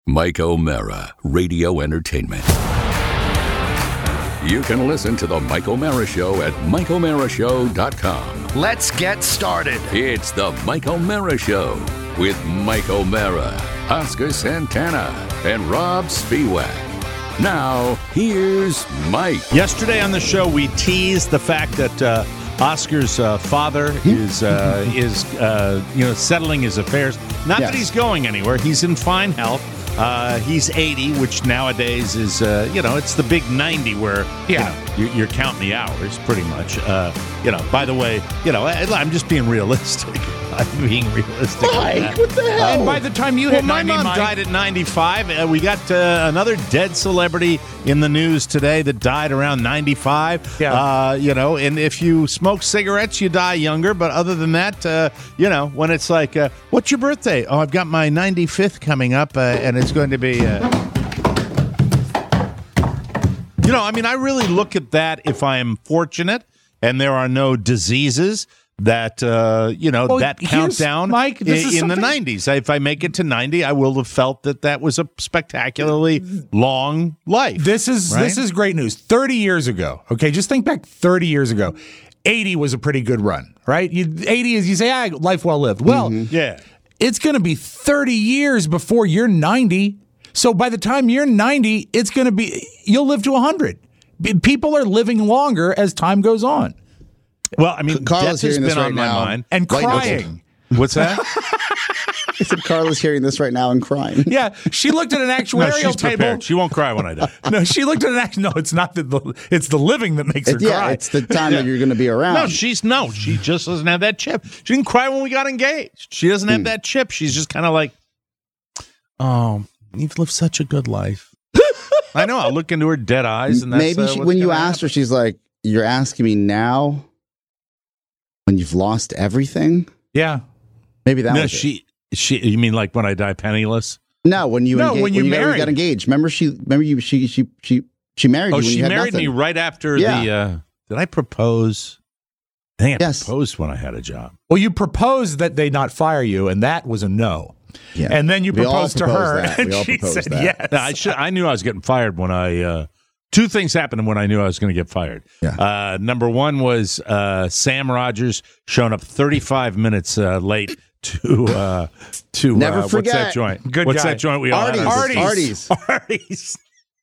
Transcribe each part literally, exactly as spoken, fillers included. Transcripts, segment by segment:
Mike O'Mara, Radio Entertainment. You can listen to The Mike O'Mara Show at mike o'mara show dot com. Let's get started. It's The Mike O'Mara Show with Mike O'Mara, Oscar Santana, and Rob Spiewak. Now, here's Mike. Yesterday on the show, we teased the fact that uh, Oscar's uh, father is, uh, is uh, you know, settling his affairs. Not yes. that he's going anywhere. He's in fine health. Uh, he's eighty, which nowadays is, uh, you know, it's the big ninety where, Yeah. you know, you're, you're counting the hours pretty much. Uh, you know, by the way, you know, I, I'm just being realistic. I'm being realistic. Mike, what the hell? And by the time you Well, hit my ninety, mom Mike, died at ninety-five. Uh, we got uh, another dead celebrity in the news today that died around ninety-five. Yeah. Uh, you know, and if you smoke cigarettes, you die younger. But other than that, uh, you know, when it's like, uh, what's your birthday? Oh, I've got my ninety-fifth coming up, uh, and it's going to be... Uh... You know, I mean, I really look at that if I am fortunate and there are no diseases that, uh, you know, Well, that here's- countdown Mike, this in, is in the something- nineties. If I make it to ninety, I will have felt that that was a spectacularly long life. This is right? this is great news. thirty years ago, okay, just think back thirty years ago. eighty was a pretty good run, right? You, eighty is, you say, ah, life well lived. Well, Yeah. it's going to be thirty years before you're ninety. So by the time you're ninety, it's going to be, you'll live to one hundred. B- People are living longer as time goes on. Well, I mean, Carla's death has hearing this been on right my now. mind. And White crying. What's that? I said Carla's hearing this right now and crying. Yeah, she looked at an No, actuarial she's table. prepared. She won't cry when I die. No, she looked at an act. No, it's not the, the it's the living that makes her It's, yeah, cry. it's the time that you're going to be around. No, she's no. She just doesn't have that chip. She didn't cry when we got engaged. She doesn't have that chip. She's just kind of like, oh, you've lived such a good life. I know. I'll look into her dead eyes, and that's, Maybe uh, she, what's when you gonna asked her, happen. she's like, "You're asking me now when you've lost everything." yeah. Maybe that no, was it. she, she. You mean like when I die penniless? No, when you No, engage, when you got, married. got engaged. Remember she? Remember you? She she she she married Oh, you when she you had married me nothing. right after Yeah. the. Uh, did I propose? I think I Yes. proposed when I had a job. Well, you proposed that they not fire you, and that was a no. Yeah. And then you We all proposed to proposed her, that. and We all she proposed said that. yes. No, I should. I knew I was getting fired when I. Uh, two things happened when I knew I was going to get fired. Yeah. Uh, number one was uh, Sam Rogers showing up thirty-five minutes uh, late to uh, to Never uh, what's forget. that joint? Good what's guy. that joint we all had? Artie's. Artie's. Artie's. Artie's.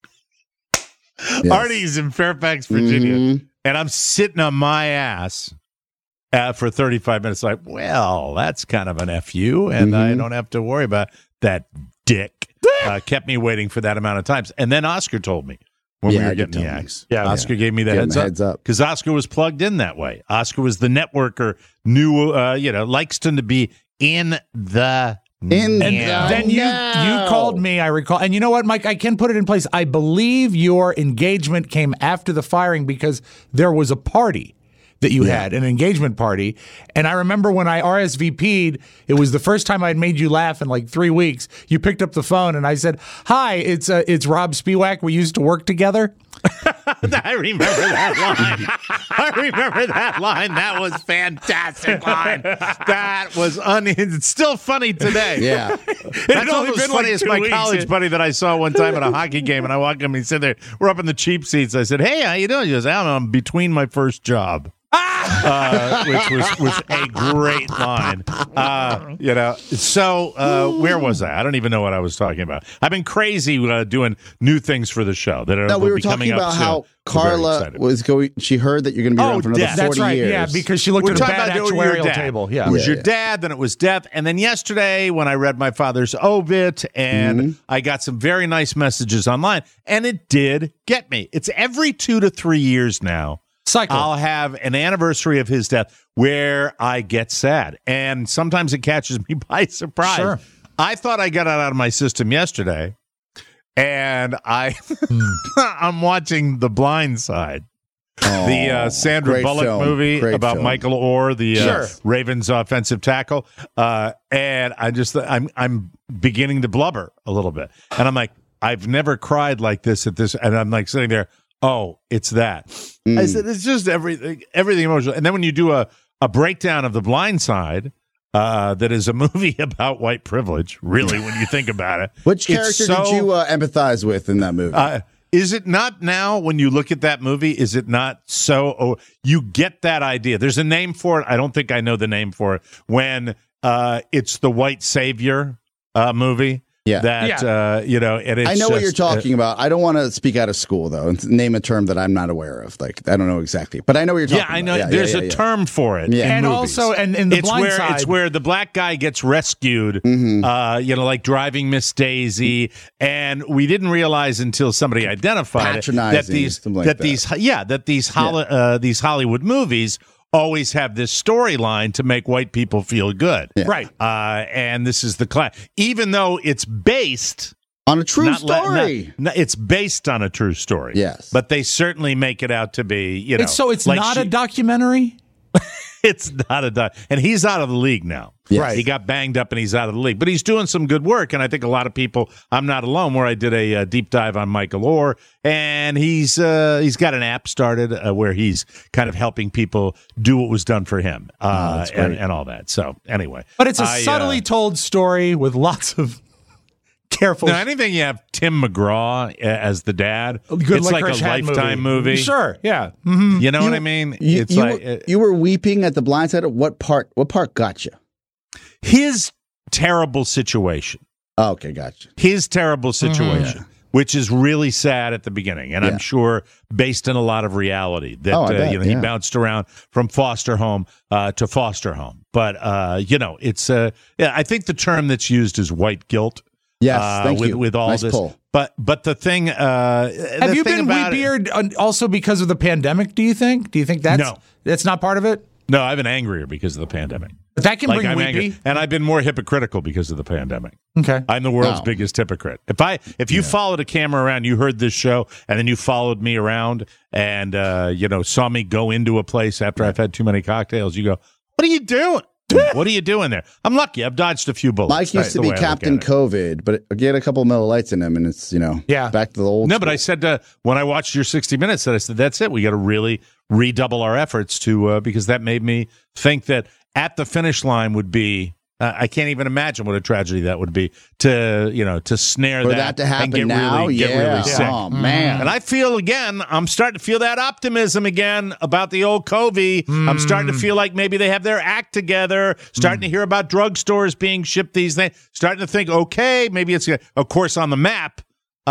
Yes. Artie's in Fairfax, Virginia, Mhm. and I'm sitting on my ass uh, for thirty-five minutes. Like, well, that's kind of an F you, and I Mhm. don't have to worry about that dick. Uh, kept me waiting for that amount of times, and then Oscar told me when Yeah, we were I did getting the tell me. axe. Yeah. Oscar gave me the Give him heads the up heads up. because Oscar was plugged in that way. Oscar was the networker, knew, uh, you know, likes to be in the In And the then you know. you called me, I recall. And you know what, Mike? I can put it in place. I believe your engagement came after the firing because there was a party that you had, an engagement party. And I remember when I R S V P'd, it was the first time I'd made you laugh in like three weeks. You picked up the phone and I said, "Hi, it's uh, it's Rob Spiewak. We used to work together." I remember that line. I remember that line. That was fantastic line. That was un. It's still funny today. Yeah. That's only almost been funny like as two my weeks. college buddy that I saw one time at a hockey game, and I walked him and he said, "There, we're up in the cheap seats." I said, "Hey, how you doing?" He goes, "I don't know. I'm between my first job." uh, which was, was a great line. Uh, you know, so uh, where was I? I don't even know what I was talking about. I've been crazy uh, doing new things for the show that are No, we will were be coming talking up about soon. how We're very Carla excited. was going. She heard that you're going to be Oh, around for another death. forty That's right. years. Yeah, because she looked We're at a talking bad about doing your actuarial dad. table. Yeah. It was Yeah, your yeah. dad, then it was death, and then yesterday when I read my father's obit, and Mm-hmm. I got some very nice messages online, and it did get me. It's every two to three years now. Cycle. I'll have an anniversary of his death where I get sad, and sometimes it catches me by surprise. Sure. I thought I got it out of my system yesterday, and I I'm watching The Blind Side. The uh, Sandra great Bullock film. movie Great about film. Michael Orr, the uh, Sure. Ravens offensive tackle, uh, and I just I'm I'm beginning to blubber a little bit, and I'm like, I've never cried like this at this, and I'm like sitting there. Oh, it's that. Mm. I said it's just everything, everything emotional. And then when you do a a breakdown of The Blind Side, uh, that is a movie about white privilege, really, when you think about it. Which It's character so- did you uh, empathize with in that movie? Uh, is it not now, when you look at that movie, is it not so, oh, you get that idea. There's a name for it. I don't think I know the name for it. When uh, it's the white savior uh, movie. Yeah. That, Yeah. Uh, you know, and it's I know what you're just, uh, talking about. I don't want to speak out of school, though, and name a term that I'm not aware of. Like, I don't know exactly. But I know what you're talking Yeah, about. I know. Yeah, There's yeah, a yeah, term for it. Yeah. in And movies. also, and in the it's Blind where Side, it's where the black guy gets rescued. Mm-hmm. Uh, you know, like Driving Miss Daisy, and we didn't realize until somebody identified it that Patronizing, these something like that that. these yeah that these Holly, uh, these Hollywood movies always have this storyline to make white people feel good. Yeah. right. Uh, and this is the class, even though it's based. On a true Not le- story. not- no, it's based on a true story. Yes. But they certainly make it out to be, you know. It's, so it's like not she- a documentary? It's not a doc. And he's out of the league now. Yes. Right. He got banged up and he's out of the league. But he's doing some good work. And I think a lot of people, I'm not alone, where I did a, uh deep dive on Michael Orr. And he's uh, he's got an app started uh, where he's kind of helping people do what was done for him uh, that's and, great. and all that. So anyway. But it's a I, uh, subtly told story with lots of careful. Now, anything you have Tim McGraw uh, as the dad, good it's like a licorice hat Lifetime movie. Sure, yeah. Mhm. You know what I mean? You, it's you, like were, uh, you were weeping at the blind side. What part? What part got you? his terrible situation. Oh, okay, gotcha. His terrible situation, which is really sad at the beginning, and Yeah. I'm sure based in a lot of reality that Oh, I uh, bet, you know he yeah. bounced around from foster home uh, to foster home. But uh, you know, it's uh, yeah. I think the term that's used is white guilt. Yes, uh, thank with you. with all Nice this. pull. But but the thing, uh, Have the you thing been about it- weepier uh, also because of the pandemic, do you think? Do you think that's No. that's not part of it? No, I've been angrier because of the pandemic. But that can Like bring I'm weepy. angry, and I've been more hypocritical because of the pandemic. Okay. I'm the world's Oh. biggest hypocrite. If I if you followed a camera around, you heard this show, and then you followed me around, and uh, you know saw me go into a place after I've had too many cocktails, you go, "What are you doing? What are you doing there?" I'm lucky. I've dodged a few bullets. Mike used That's to the be way I look Captain at it. COVID, but get a couple Miller Lights in him, and it's you know Yeah. back to the old. No, but school. I said uh, when I watched your sixty minutes, that I said that's it. We got to really redouble our efforts to uh, because that made me think that at the finish line would be. Uh, I can't even imagine what a tragedy that would be to you know to snare for that, that to happen and get now, really, yeah. get really sick. Oh man, And I feel again, I'm starting to feel that optimism again about the old Covey. I'm starting to feel like maybe they have their act together. Starting to hear about drugstores being shipped these things. Starting to think, okay, maybe it's of course on the map.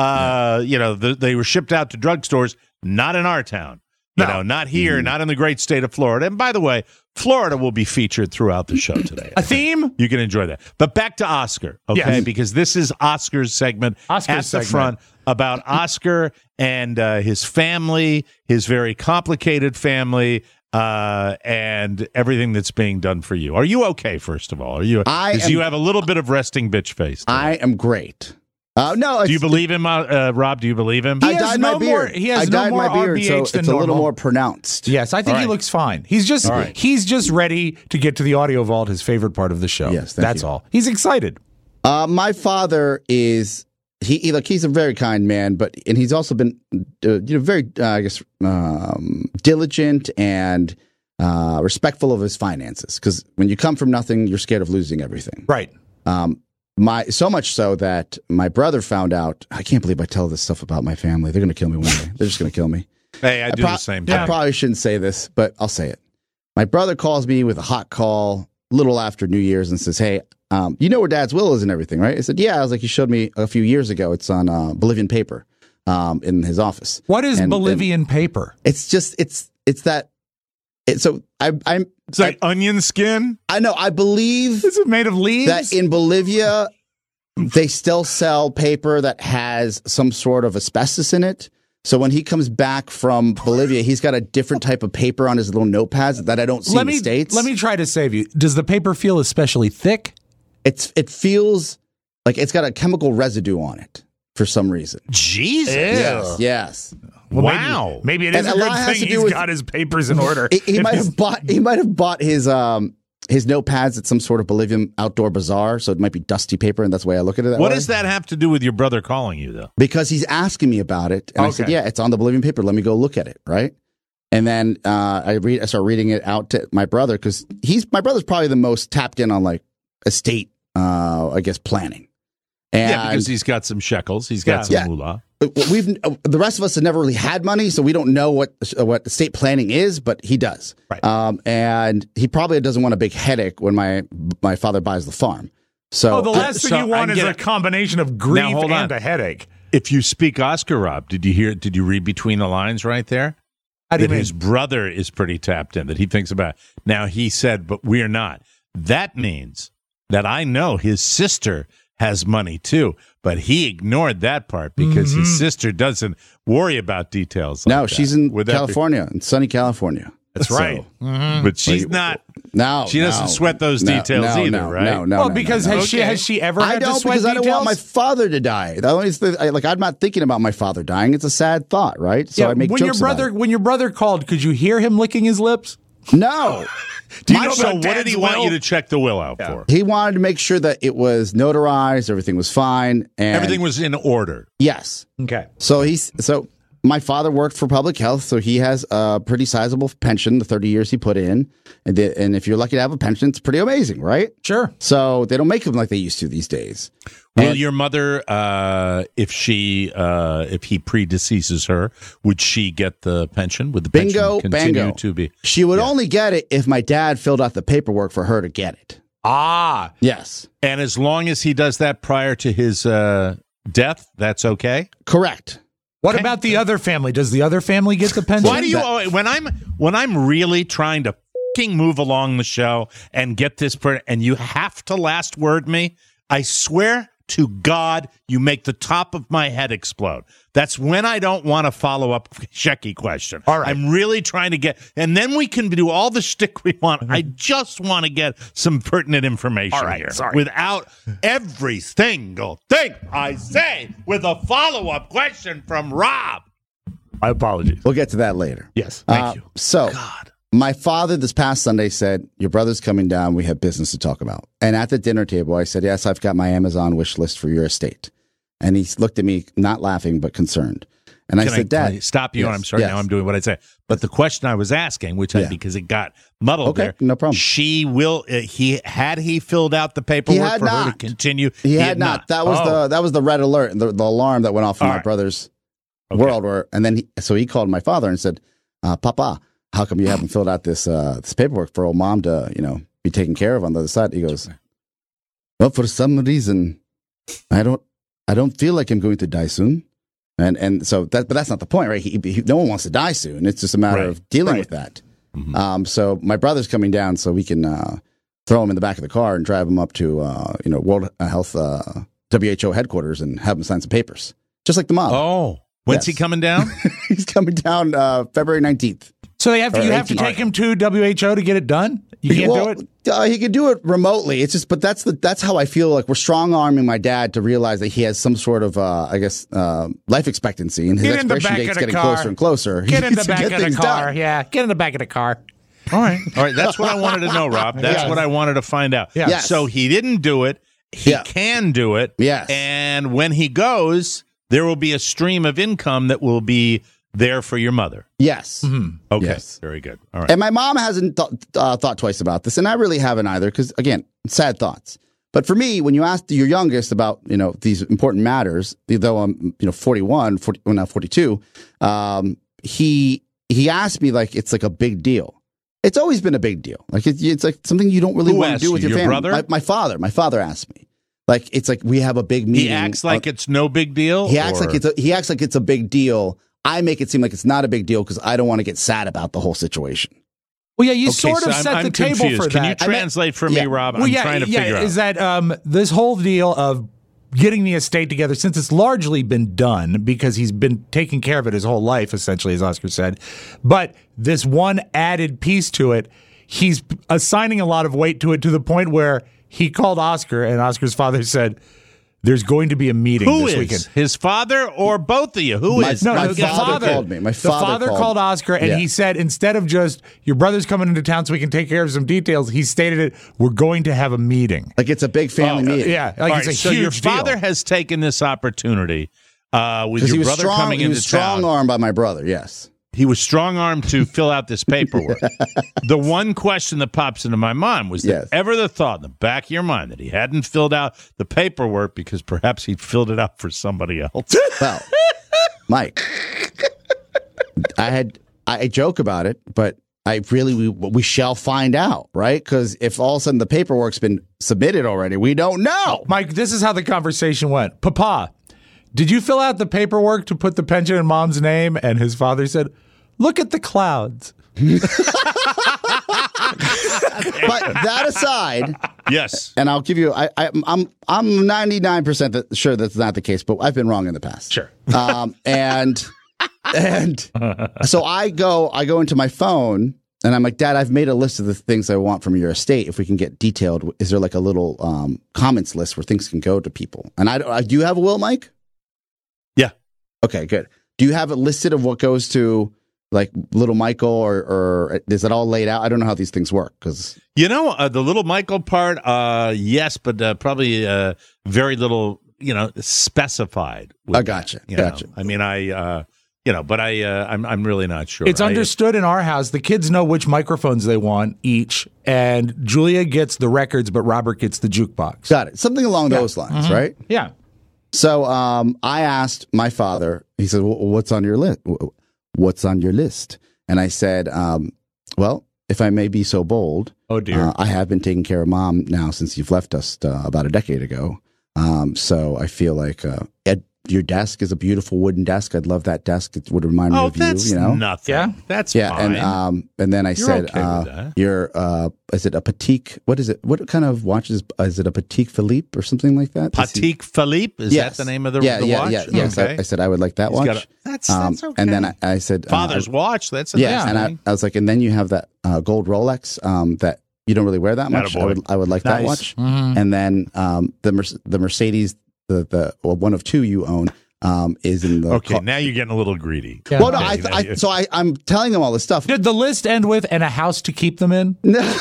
Uh, you know, the, they were shipped out to drugstores, not in our town. You know, not here, not in the great state of Florida. And by the way, Florida will be featured throughout the show today. A theme? You can enjoy that. But back to Oscar, okay? Yes. Because this is Oscar's segment Oscar's at the segment. front about Oscar and uh, his family, his very complicated family, uh, and everything that's being done for you. Are you okay, first of all? Are you? I Because am- you have a little bit of resting bitch face. today. I am great. Uh, no, Do you it's- believe him, uh, uh, Rob? Do you believe him? He I has dyed no my beard. more- he has I no dyed more my beard, R B H so than it's a little normal. more pronounced. Yes, I think All he right. looks fine. He's just All right. he's just ready to get to the audio vault, his favorite part of the show. Yes, thank that's you. all. He's excited. Uh, my father is he, he. Look, he's a very kind man, but and he's also been, uh, you know, very, uh, I guess, um, diligent and uh, respectful of his finances. Because when you come from nothing, you're scared of losing everything. Right. Um, my so much so that my brother found out. I can't believe I tell this stuff about my family. They're going to kill me one day. They're just going to kill me. Hey, I do pro- the same I thing. probably shouldn't say this, but I'll say it. My brother calls me with a hot call a little after New Year's and says, "Hey, um, you know where Dad's will is and everything, right?" I said, "Yeah." I was like, "You showed me a few years ago. It's on uh, Bolivian paper um, in his office." What is And- Bolivian paper? It's just it's it's that. It, so I I'm It's like onion skin. I know I believe Is it made of leaves? that in Bolivia they still sell paper that has some sort of asbestos in it. So when he comes back from Bolivia, he's got a different type of paper on his little notepads that I don't see let in me the States. let me try to save you. Does the paper feel especially thick? It's it feels like it's got a chemical residue on it for some reason. Jesus. Yes, yes. Well, Wow. Maybe, maybe it is And a a good lot has thing to do he's with- got his papers in order. He, he If might he's- have bought he might have bought his um his notepads at some sort of Bolivian outdoor bazaar, so it might be dusty paper, and that's the way I look at it. That What way. does that have to do with your brother calling you, though? Because he's asking me about it, and I said, Okay. "Yeah, it's on the Bolivian paper. Let me go look at it." Right? And then uh, I read, I start reading it out to my brother because he's my brother's probably the most tapped in on like estate, uh, I guess, planning. And yeah, because he's got some shekels, he's got Yeah. some moolah. we've the rest of us have never really had money, so we don't know what what estate planning is, but he does. Right. Um, and he probably doesn't want a big headache when my my father buys the farm. So Oh, the last so thing you want I'm is gonna- a combination of grief Now, hold and on. a headache. If you speak Oscar, Rob, did you hear? Did you read between the lines right there? How do you That mean? his brother is pretty tapped in. That he thinks about. Now he said, but we're not. That means that I know his sister has money too, but he ignored that part because Mm-hmm. his sister doesn't worry about details. Like no, that. she's in Would that be- California, in sunny California. That's So- right. But she's not. No, She doesn't no, sweat those no, details no, either, no, right? No, no, well, no, because no, no. has she Okay. has she ever I had to don't sweat because I don't want my details? father to die. The only thing, I, like I'm not thinking about my father dying. It's a sad thought, right? So yeah, I make when jokes your brother about when your brother called, could you hear him licking his lips? it. No, Do you My- know so about what did he Dad's want will? you to check the will out for? he wanted to make sure that it was notarized, everything was fine, and Everything was in order. yes. Okay. So he's so my father worked for public health, so he has a pretty sizable pension. The thirty years he put in, and the, and if you're lucky to have a pension, it's pretty amazing, right? Sure. So they don't make them like they used to these days. Will And- your mother, uh, if she, uh, if he predeceases her, would she get the pension? Would the Bingo, pension continue bango. to be? She would Yeah. only get it if my dad filled out the paperwork for her to get it. Ah. Yes, And as long as he does that prior to his uh, death, that's okay. correct. What about the other family? Does the other family get the pension? Why do you oh, when I'm when I'm really trying to fucking move along the show and get this per and you have to last word me? I swear to God, you make the top of my head explode. That's when I don't want to follow up Shecky question. All right. I'm really trying to get, and then we can do all the shtick we want. I just want to get some pertinent information All right, here sorry. without every single thing I say with a follow up question from Rob. My apologies. We'll get to that later. Yes. Thank Uh, you. So, God. my father this past Sunday said, "Your brother's coming down. We have business to talk about." And at the dinner table, I said, "Yes, I've got my Amazon wish list for your estate." And he looked at me, not laughing but concerned. And Can I said, "Dad, can I stop you? Yes, I'm sorry. yes. Now I'm doing what I say. But the question I was asking, which I Yeah. because it got muddled Okay, there. no problem. She will. Uh, he had he filled out the paperwork He had for her to not. continue. He, had, not. That was Oh. the that was the red alert, the, the alarm that went off in All my right. brother's Okay. world. Where and then he, so he called my father and said, uh, "Papa, how come you haven't filled out this uh, this paperwork for old mom to you know be taken care of on the other side?" He goes, "Well, for some reason, I don't I don't feel like I'm going to die soon." And and so that but that's not the point, right? He, he, no one wants to die soon. It's just a matter Right. of dealing Right. with that. Mhm. Um, so my brother's coming down, so we can uh, throw him in the back of the car and drive him up to uh, you know World Health uh, W H O headquarters and have him sign some papers, just like the mom. Oh, when's he Yes. coming down? He's coming down uh, February nineteenth. So they have to, Or you have to eighteen. take him to W H O to get it done? You can't well, do it? Uh, he could do it remotely. It's just, but that's the that's how I feel like we're strong arming my dad to realize that he has some sort of, uh, I guess, uh, life expectancy, and his Get in the expiration back date's of the getting car. closer and closer. He Get in needs the to back get of the things car. done. Yeah, get in the back of the car. All right. All right. That's what I wanted to know, Rob. That's Yes. what I wanted to find out. Yeah. Yes. So he didn't do it. He Yeah. can do it. Yes. And when he goes, there will be a stream of income that will be there for your mother. Yes. Okay. Yes. Very good. All right. And my mom hasn't th- uh, thought twice about this, and I really haven't either, because again, sad thoughts. But for me, when you ask your youngest about you know these important matters, though I'm you know forty-one, forty, well, now forty-two, um, he he asked me like it's like a big deal. It's always been a big deal. Like it, it's like something you don't really Who want to asked do with you? your, Your family. brother? My, my father. My father asked me. Like it's like we have a big meeting. He acts like uh, it's no big deal. he acts or- like it's a, he acts like it's a big deal. I make it seem like it's not a big deal because I don't want to get sad about the whole situation. Well, yeah, you Okay, sort so of I'm- set I'm the table confused. for Can that. you translate for yeah. me, Rob? Well, I'm yeah, trying to yeah, figure out. is that um, this whole deal of getting the estate together, since it's largely been done because he's been taking care of it his whole life, essentially, as Oscar said. But this one added piece to it, he's assigning a lot of weight to it to the point where he called Oscar, and Oscar's father said, "There's going to be a meeting Who this is weekend." his father or both of you? Who My- is? No, my no, the father father called me. My the father father called- called Oscar, and Yeah. he said instead of just your brother's coming into town so we can take care of some details, he stated it. We're going to have a meeting. Like it's a big family Oh, meeting. Yeah, like All it's right, a so huge your father deal. has taken this opportunity uh, with Because your he was brother strong. coming He into was strong town. armed by my brother. Yes. he was strong-armed to fill out this paperwork. The one question that pops into my mind was Yes. there ever the thought in the back of your mind that he hadn't filled out the paperwork because perhaps he'd filled it out for somebody else? Well, Mike, I had I joke about it, but I really we, we shall find out, right? Because if all of a sudden the paperwork's been submitted already, we don't know. Mike, this is how the conversation went. Papa, did you fill out the paperwork to put the pension in mom's name? And his father said, look at the clouds. But that aside, Yes. and I'll give you, I, I, I'm I'm ninety-nine percent that, sure that's not the case, but I've been wrong in the past. Sure. Um, and and so I go I go into my phone and I'm like, Dad, I've made a list of the things I want from your estate. If we can get detailed, is there like a little um, comments list where things can go to people? And I, I do you have a will, Mike? Yeah. Okay, good. Do you have it listed of what goes to like little Michael, or, or is it all laid out? I don't know how these things work because You know, uh, the little Michael part, uh, yes, but uh, probably uh, very little, you know, specified. with I gotcha. that, you know. Gotcha. I mean, I, uh, you know, but I, uh, I'm, I'm really not sure. It's I- understood in our house. The kids know which microphones they want each, and Julia gets the records, but Robert gets the jukebox. got it. Something along those lines, right? Yeah. So um, I asked my father. He said, well, "What's on your list? What's on your list?" And I said, um, "Well, if I may be so bold, Oh, dear. uh, I have been taking care of Mom now since you've left us uh, about a decade ago. Um, so I feel like uh, Ed, your desk is a beautiful wooden desk. I'd love that desk. It would remind me Oh, of you. that's You know, nothing. Yeah. That's yeah." fine. And um, and then I You're said, okay with uh, that. "You're uh, is it a Patek? What is it? What kind of watch is? Is it a Patek Philippe or something like that?" Does he- Patek Philippe, is Yes. that the name of the, yeah, the yeah, watch? Yeah, yes. Okay. I, I said I would like that He's watch. got a- that's, Um, that's okay. And then I, I said, uh, Father's watch, that's a yeah, nice and I, thing. I was like, and then you have that uh, gold Rolex um, that you don't really wear that much. I Attaboy. would, I would like that Nice. watch. And then um, the Mer- the Mercedes, the the well, one of two you own, um, is in the. Okay, car- now you're getting a little greedy. Yeah. Well, no, Okay, I, now I you- so I, I'm telling them all this stuff. Did the list end with "and a house to keep them in"?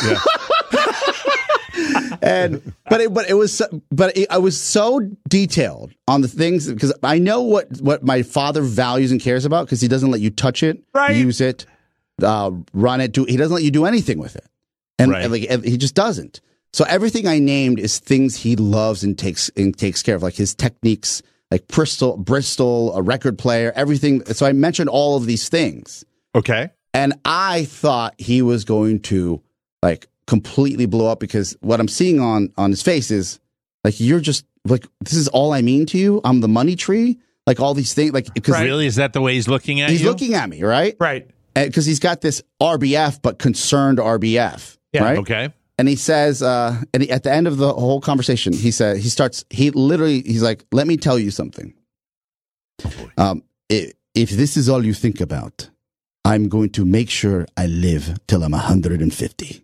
and but it but it was so, but it, I was so detailed on the things because I know what what my father values and cares about because he doesn't let you touch it, Right. use it, uh, run it. Do he doesn't let you do anything with it, and, Right. and, like and he just doesn't. So everything I named is things he loves and takes and takes care of, like his techniques, like Bristol, Bristol, a record player, everything. So I mentioned all of these things. Okay. And I thought he was going to like completely blow up because what I'm seeing on on his face is like, you're just like, this is all I mean to you. I'm the money tree, like all these things, like because Really? Is that the way he's looking at he's you? looking at me, right? Right. Because he's got this R B F, but concerned R B F, Yeah. right? Okay. And he says, uh, and he, at the end of the whole conversation, he said, he starts, he literally, he's like, let me tell you something. Um, if, if this is all you think about, I'm going to make sure I live till I'm one hundred fifty.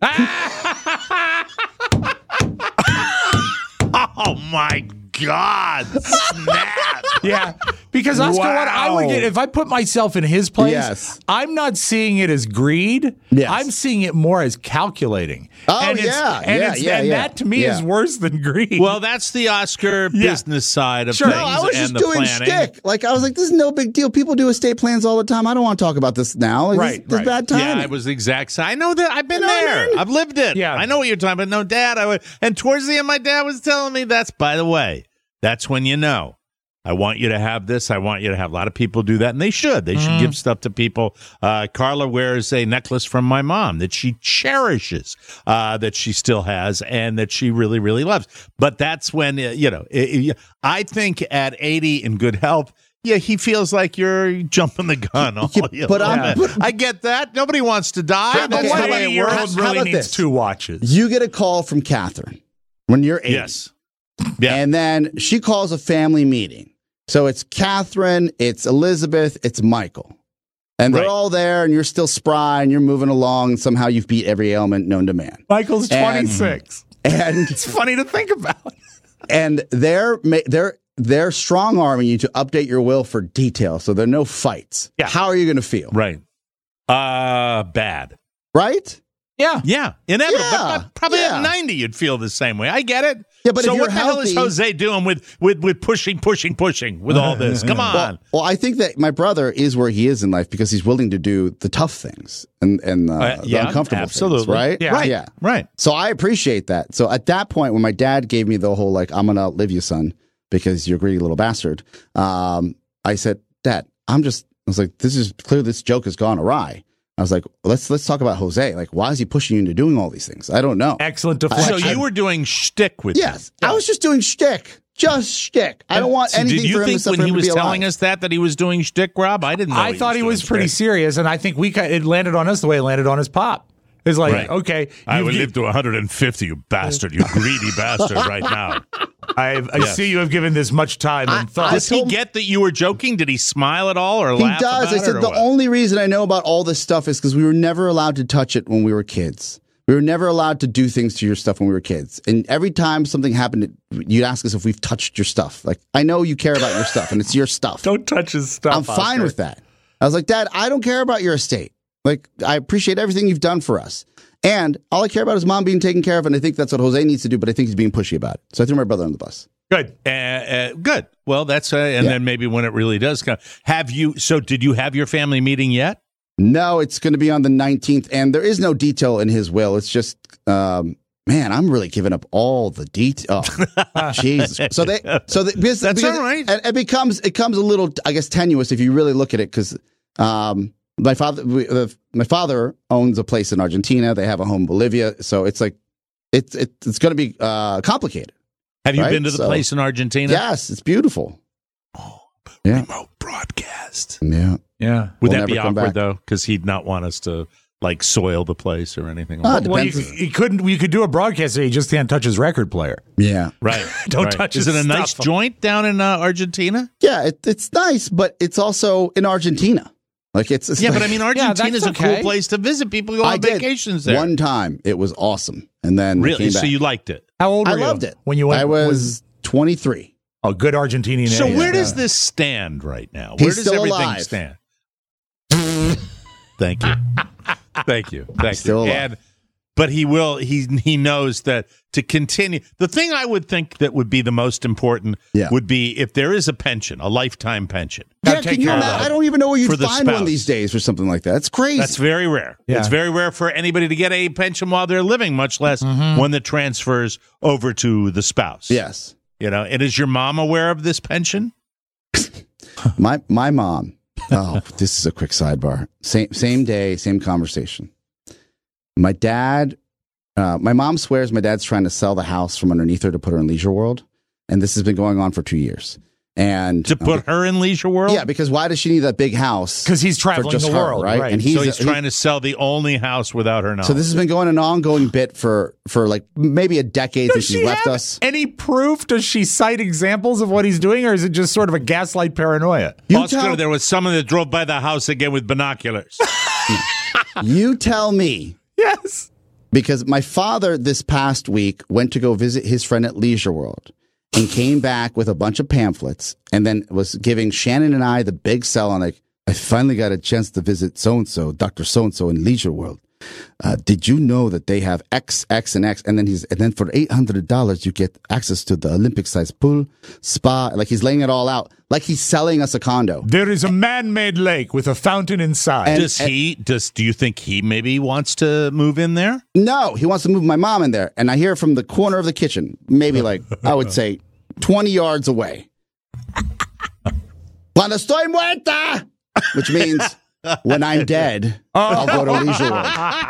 Oh, my God. Snap. Yeah. Because Oscar, what I would Wow. get if I put myself in his place, Yes. I'm not seeing it as greed. Yes. I'm seeing it more as calculating. Oh, and it's- yeah, and yeah, it's, yeah, and yeah, that to me yeah. is worse than greed. Well, that's the Oscar Yeah. business side of Sure. things No, I was and just the doing planning. shtick. Like, I was like, this is no big deal. People do estate plans all the time. I don't want to talk about this now. Like, Right, This, this right. bad timing. Yeah, I was the exact same. I know that. I've been You know what I there. mean? I've lived it. Yeah. I know what you're talking about. No, Dad. I would, and towards the end, my dad was telling me that's, by the way, that's when you know. I want you to have this. I want you to have a lot of people do that. And they should. They should give stuff to people. Uh, Carla wears a necklace from my mom that she cherishes, uh, that she still has, and that she really, really loves. But that's when, uh, you know, it, it, I think at eighty in good health, yeah, he feels like you're jumping the gun. All Yeah, you but little I'm- bit. I get that. Nobody wants to die. How- That's okay, the how way about- it works. how- world how really about needs this? two watches. You get a call from Catherine when you're eighty. Yes. Yeah. And then she calls a family meeting. So it's Catherine, it's Elizabeth, it's Michael. And they're Right. all there, and you're still spry, and you're moving along. And somehow you've beat every ailment known to man. Michael's And- twenty-six. And It's funny to think about. and they're ma- they're they're strong arming you to update your will for detail, so there are no fights. Yeah. How are you going to feel? Right. Uh, bad. Right? Yeah. Yeah, inevitable. Yeah, But probably yeah. at ninety, you'd feel the same way. I get it. Yeah, but so if what you're the hell is healthy- Jose doing with with with pushing, pushing, pushing with all this? Come on. Well, well, I think that my brother is where he is in life because he's willing to do the tough things and and uh, Uh, yeah, the uncomfortable absolutely. things, right? Yeah. Right. Yeah. Right. So I appreciate that. So at that point, when my dad gave me the whole like, "I'm gonna outlive you, son, because you're a greedy little bastard," um, I said, "Dad, I'm just." I was like, "This is clear. This joke has gone awry." I was like, let's let's talk about Jose. Like, why is he pushing you into doing all these things? I don't know. Excellent So deflection. you were doing shtick with Yes, him. I was just doing shtick, just shtick. I don't want So anything did you for him to think suffer when he him to was be telling alive. us that that he was doing shtick, Rob? I didn't know. I thought he doing was pretty shtick. serious, and I think we ca- it landed on us the way it landed on his pop. It's like, Right. okay, I you've would gi- live to one hundred fifty, you bastard, you greedy bastard, right now. I've, I Yes. see you have given this much time and thought. I Does he told- get that you were joking? Did he smile at all or He laugh does. about I it, said or the what? only reason I know about all this stuff is because we were never allowed to touch it when we were kids. We were never allowed to do things to your stuff when we were kids. And every time something happened, you'd ask us if we've touched your stuff. Like, I know you care about your stuff and it's your stuff. Don't touch his stuff. I'm fine Oscar. with that. I was like, Dad, I don't care about your estate. Like, I appreciate everything you've done for us. And all I care about is mom being taken care of. And I think that's what Jose needs to do, but I think he's being pushy about it. So I threw my brother on the bus. Good. Uh, uh, good. Well, that's uh, and Yeah. then maybe when it really does come. Have you? So, did you have your family meeting yet? No, it's going to be on the nineteenth. And there is no detail in his will. It's just, um, man, I'm really giving up all the detail. Oh, Jesus. So they, so they, because, That's because all right. It, it becomes, it comes a little, I guess, tenuous if you really look at it. Cause, um, my father, we, uh, my father owns a place in Argentina. They have a home in Bolivia. So it's like, it's, it, it's going to be, uh, complicated. Have you Right, been to the so- place in Argentina? Yes. It's beautiful. Yeah. Remote broadcast. Yeah. Yeah. Would We'll that be never come awkward back. though? Because he'd not want us to like soil the place or anything. Ah, Like that. Well, you, Depends. you couldn't. You could do a broadcast. You just can't touch his record player. Yeah. Right. Don't right. touch Is his it a nice stuff. joint down in uh, Argentina? Yeah. It, it's nice, but it's also in Argentina. Like it's, it's Yeah, like, but I mean, that's Argentina's a cool okay. place to visit. People go I on did. vacations there. One time. It was awesome. And then I really? came So back. you liked it? How old were I you loved it. when you went? I was twenty-three. a good Argentinian. So age. where does Yeah. this stand right now? He's Where does still everything alive. stand? Thank you, thank you, thank Still you. alive. And, but he will. He he knows that to continue. The thing I would think that would be the most important Yeah. would be if there is a pension, a lifetime pension. Gotta Yeah, take can you care of imagine? that. I don't even know where For you'd the find one spouse. these days or something like that. It's crazy. That's very rare. Yeah. It's very rare for anybody to get a pension while they're living, much less one that transfers over to the spouse. yes. You know, and is your mom aware of this pension? My my mom. Oh, this is a quick sidebar. Same same day, same conversation. My dad, uh, my mom swears my dad's trying to sell the house from underneath her to put her in Leisure World, and this has been going on for two years. And To put her in Leisure World? yeah, because why does she need that big house? 'Cause he's for traveling just the her, world, right? And he's, so he's he- trying to sell the only house without her knowledge. So this has been going an ongoing bit for for like maybe a decade Does since she she's left have us. any proof? Does she cite examples of what he's doing, or is it just sort of a gaslight paranoia? You Oscar, tell, there was someone that drove by the house again with binoculars. you tell me. Yes. Because my father this past week went to go visit his friend at Leisure World and came back with a bunch of pamphlets and then was giving Shannon and I the big sell on like, I finally got a chance to visit so-and-so, Doctor So-and-so in Leisure World. Uh, did you know that they have X, X, and X? And then he's, and then for eight hundred dollars, you get access to the Olympic sized pool, spa. Like he's laying it all out. Like he's selling us a condo. There is a man-made lake with a fountain inside. And- does he, does, do you think he maybe wants to move in there? No, he wants to move my mom in there. And I hear from the corner of the kitchen, maybe like, I would say twenty yards away. Cuando estoy muerta! Which means when I'm dead, I'll go to Leisure World.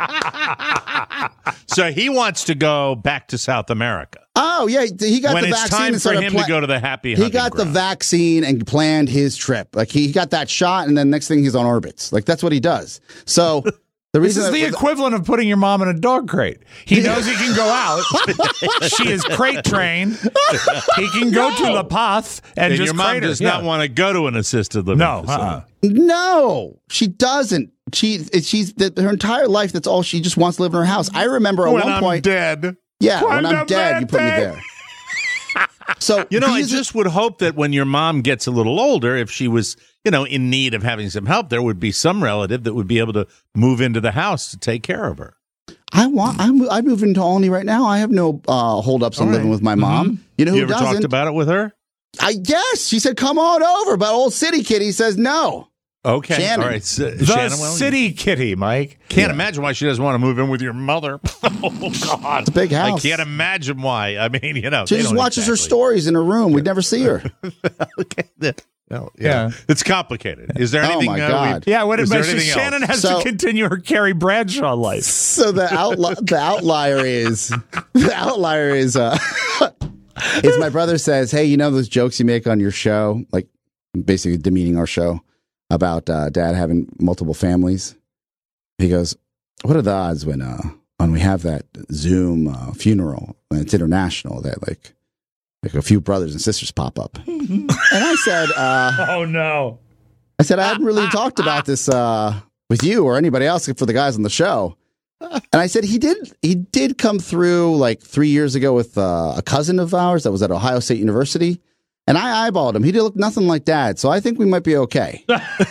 So he wants to go back to South America. Oh, yeah. He got when the it's vaccine. time and for started him pla- to go to the happy He hunting got the ground. vaccine and planned his trip. Like he got that shot, and then next thing he's on orbits. Like that's what he does. So the This reason is the that- equivalent of putting your mom in a dog crate. He knows he can go out. She is crate trained. He can go to La Paz and, and just your mom crate her. does Yeah. not want to go to an assisted living No, facility. uh-uh. No, she doesn't. She she's that her entire life. That's all she just wants to live in her house. I remember at When one I'm point. dead. Yeah, when Cuando I'm dead, you put me vete. there. So You know, I he's a- just would hope that when your mom gets a little older, if she was, you know, in need of having some help, there would be some relative that would be able to move into the house to take care of her. I want. I'm. I moved into Olney right now. I have no uh, holdups on All right. living with my mom. Mm-hmm. You know who You ever doesn't? talked about it with her? I guess she said, "Come on over," but old City Kitty says no. Okay. Shannon. All right. So, The Shannon, well, city kitty, Mike. Can't imagine why she doesn't want to move in with your mother. Oh God, It's a big house. I can't imagine why. I mean, you know, She they just don't watches her exactly- stories in her room. We'd never see her. Okay. Well, Yeah. yeah. It's complicated. Is there Oh, anything? my uh, God. we- Yeah, what is but there anything Shannon else? has So- to continue her Carrie Bradshaw life. So the outli- the outlier is the outlier is uh is my brother says, "Hey, you know those jokes you make on your show, like basically demeaning our show about uh, dad having multiple families?" He goes, "What are the odds when uh when we have that Zoom uh, funeral and it's international that like like a few brothers and sisters pop up?" And I said, uh Oh no. I said, I hadn't really talked about this uh, with you or anybody else except for the guys on the show. And I said, he did he did come through like three years ago with uh, a cousin of ours that was at Ohio State University. And I eyeballed him. He did look nothing like dad. So I think we might be okay.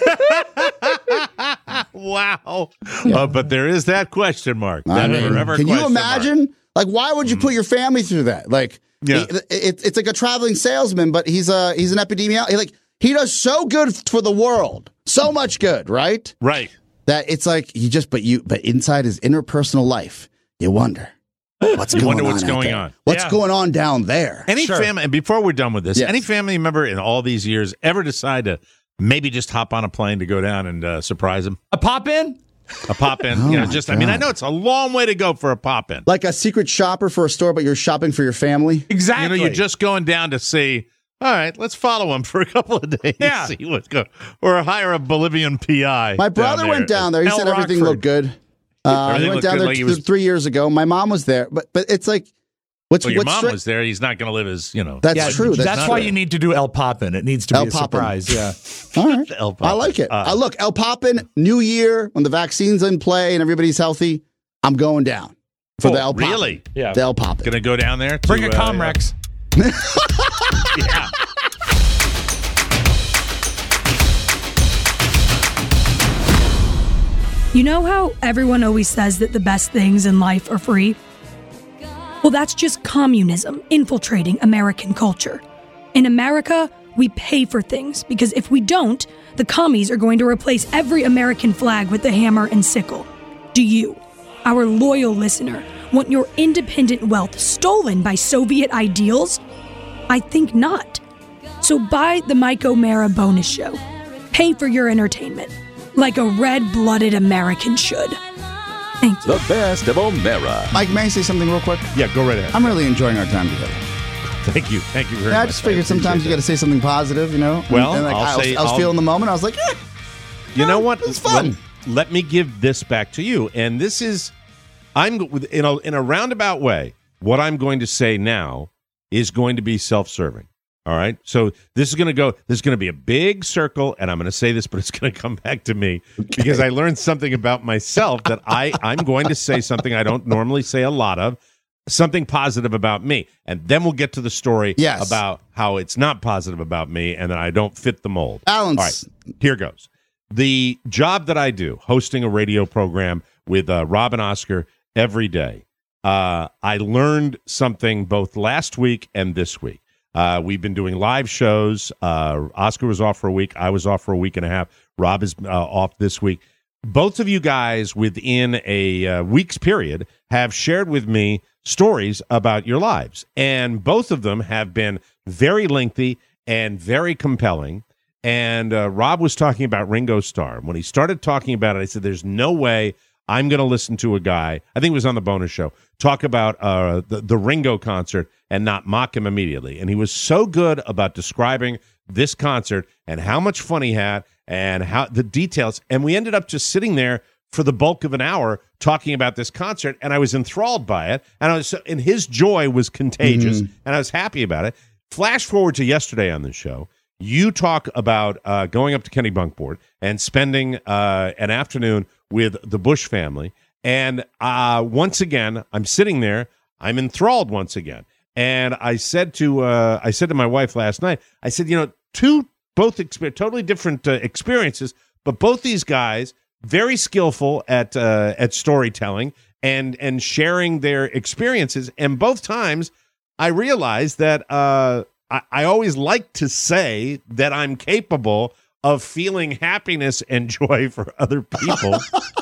Wow. Uh, but there is that question mark. That I mean, forever can you question imagine? mark. Like, why would you put your family through that? Like, Yeah. it, it, it's like a traveling salesman, but he's a he's an epidemiologist. Like, he does so good for the world, so much good, right? Right. That it's like you just, but you, but inside his interpersonal life, you wonder what's going wonder on. what's out going there. on. What's Yeah. going on down there? Any Sure. family, and before we're done with this, Yes. any family member in all these years ever decide to maybe just hop on a plane to go down and uh, surprise him? A pop in? A pop in? Oh, you know, my just, I mean, I God. know it's a long way to go for a pop in. Like a secret shopper for a store, but you're shopping for your family. Exactly. You know, you're just going down to see, all right, let's follow him for a couple of days. Yeah. See what's going Or hire a Bolivian P I. My brother down went down there. He L. said everything Rockford. looked good. Uh, Everything he went looked down good, there like he th- was- three years ago. My mom was there, but but it's like what's Well, your what's mom stra- was there. He's not going to live as, you know. That's Yeah, true. That's, That's, why true. you need to do El Poppin'. It needs to El be a Poppin'. surprise. Yeah. All right. El I Poppin'. like it. Uh, uh, look, El Poppin', New Year, when the vaccine's in play and everybody's healthy, I'm going down for the Oh, El Poppin'. really? Yeah. The El Poppin'. Going to go down there? To, Bring a uh, Comrex. Yeah. You know how everyone always says that the best things in life are free? Well, that's just communism infiltrating American culture. In America, we pay for things because if we don't, the commies are going to replace every American flag with the hammer and sickle. Do you, our loyal listener, want your independent wealth stolen by Soviet ideals? I think not. So buy the Mike O'Mara bonus show. Pay for your entertainment, like a red-blooded American should. Thank you. The best of O'Mara. Mike, may I say something real quick? Yeah, go right ahead. I'm really enjoying our time together. Thank you. Thank you very Yeah, much. I just figured sometimes you got to say something positive, you know? And- Well, and like, I'll I was, say- I was I'll- feeling the moment. I was like, eh, You know what? It's fun. Let, let me give this back to you. And this is, I'm in a, in a roundabout way, what I'm going to say now is going to be self-serving. All right. So this is going to go, this is going to be a big circle. And I'm going to say this, but it's going to come back to me because I learned something about myself that I, I'm going to say something I don't normally say a lot of, something positive about me. And then we'll get to the story Yes. about how it's not positive about me and that I don't fit the mold. Alan's- All right. Here goes. The job that I do, hosting a radio program with uh, Rob and Oscar every day, uh, I learned something both last week and this week. Uh, we've been doing live shows. Uh, Oscar was off for a week. I was off for a week and a half. Rob is uh, off this week. Both of you guys, within a uh, week's period, have shared with me stories about your lives. And both of them have been very lengthy and very compelling. And uh, Rob was talking about Ringo Starr. When he started talking about it, I said, there's no way I'm going to listen to a guy, I think it was on the bonus show, talk about uh, the, the Ringo concert and not mock him immediately. And he was so good about describing this concert and how much fun he had and how the details. And we ended up just sitting there for the bulk of an hour talking about this concert, and I was enthralled by it. And I was, and his joy was contagious, and I was happy about it. Flash forward to yesterday on the show. You talk about uh, going up to Kennebunkport and spending uh, an afternoon with the Bush family. And uh, once again, I'm sitting there. I'm enthralled once again. And I said to uh, I said to my wife last night, I said, you know, two both exper- totally different uh, experiences, but both these guys very skillful at uh, at storytelling and and sharing their experiences. And both times I realized that uh, I, I always like to say that I'm capable of feeling happiness and joy for other people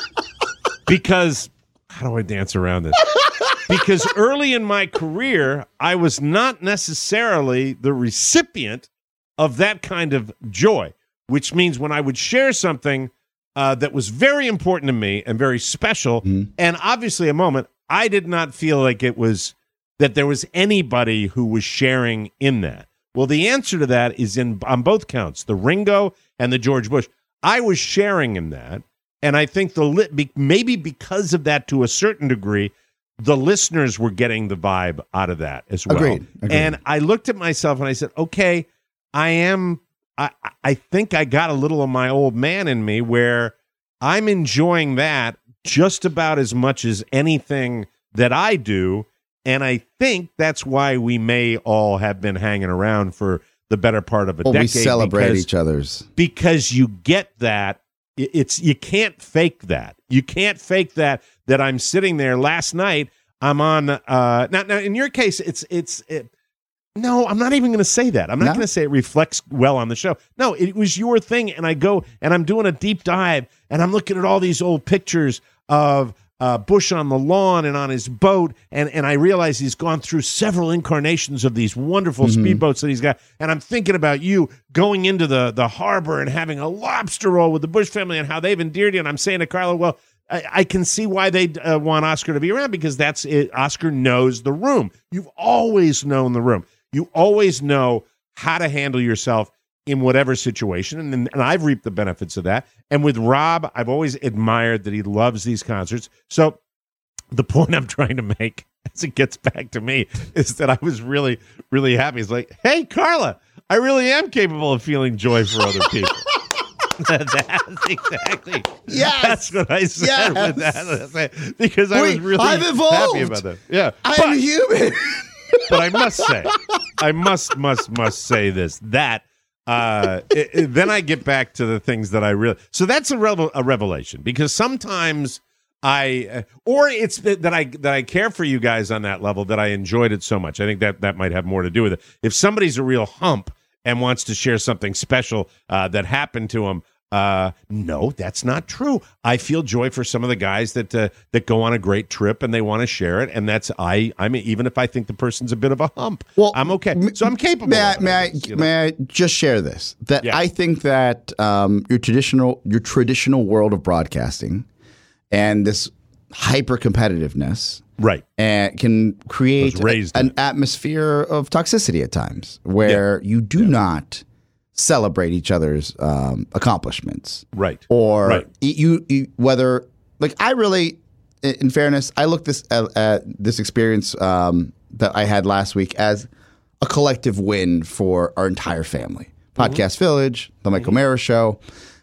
because, how do I dance around this? Because early in my career, I was not necessarily the recipient of that kind of joy, which means when I would share something uh, that was very important to me and very special, mm-hmm. and obviously a moment, I did not feel like it was that there was anybody who was sharing in that. Well, the answer to that is in on both counts, the Ringo and the George Bush. I was sharing in that, and I think the li- be, maybe because of that to a certain degree, the listeners were getting the vibe out of that as well. Agreed. Agreed. And I looked at myself and I said, okay, I am, I, I think I got a little of my old man in me where I'm enjoying that just about as much as anything that I do. And I think that's why we may all have been hanging around for the better part of a well, decade. We celebrate because, each other's. Because you get that. It's you can't fake that. You can't fake that, that I'm sitting there last night. I'm on uh, now. Now, in your case, it's it's it, no. I'm not even going to say that. I'm not no? going to say it reflects well on the show. No, it was your thing, and I go and I'm doing a deep dive, and I'm looking at all these old pictures of uh, Bush on the lawn and on his boat, and and I realize he's gone through several incarnations of these wonderful mm-hmm. speedboats that he's got, and I'm thinking about you going into the the harbor and having a lobster roll with the Bush family and how they've endeared you, and I'm saying to Carla, well, I, I can see why they uh, want Oscar to be around because that's it. Oscar knows the room. You've always known the room. You always know how to handle yourself in whatever situation, and, and I've reaped the benefits of that. And with Rob, I've always admired that he loves these concerts. So the point I'm trying to make, as it gets back to me, is that I was really, really happy. It's like, hey, Carla, I really am capable of feeling joy for other people. That's exactly. Yes. That's what I said yes. with that. Because I Wait, was really I've evolved. happy about that. Yeah. I'm but, human. But I must say, I must, must, must say this, that uh, it, it, then I get back to the things that I really, so that's a, revel, a revelation because sometimes I, uh, or it's that I, that I care for you guys on that level that I enjoyed it so much. I think that that might have more to do with it. If somebody's a real hump and wants to share something special uh, that happened to him, Uh, no, that's not true. I feel joy for some of the guys that uh, that go on a great trip and they want to share it, and that's I. I mean, even if I think the person's a bit of a hump, well, I'm okay. So I'm capable. May I, of may, this, I, you know? may I just share this? That Yeah. I think that um, your traditional your traditional world of broadcasting and this hyper competitiveness, right, and can create a, an atmosphere of toxicity at times where yeah. you do yeah. not celebrate each other's um, accomplishments, right? Or right. You, you, whether like I really, in fairness, I look this at, at this experience um, that I had last week as a collective win for our entire family. Podcast mm-hmm. Village, the Mike O'Mara Show,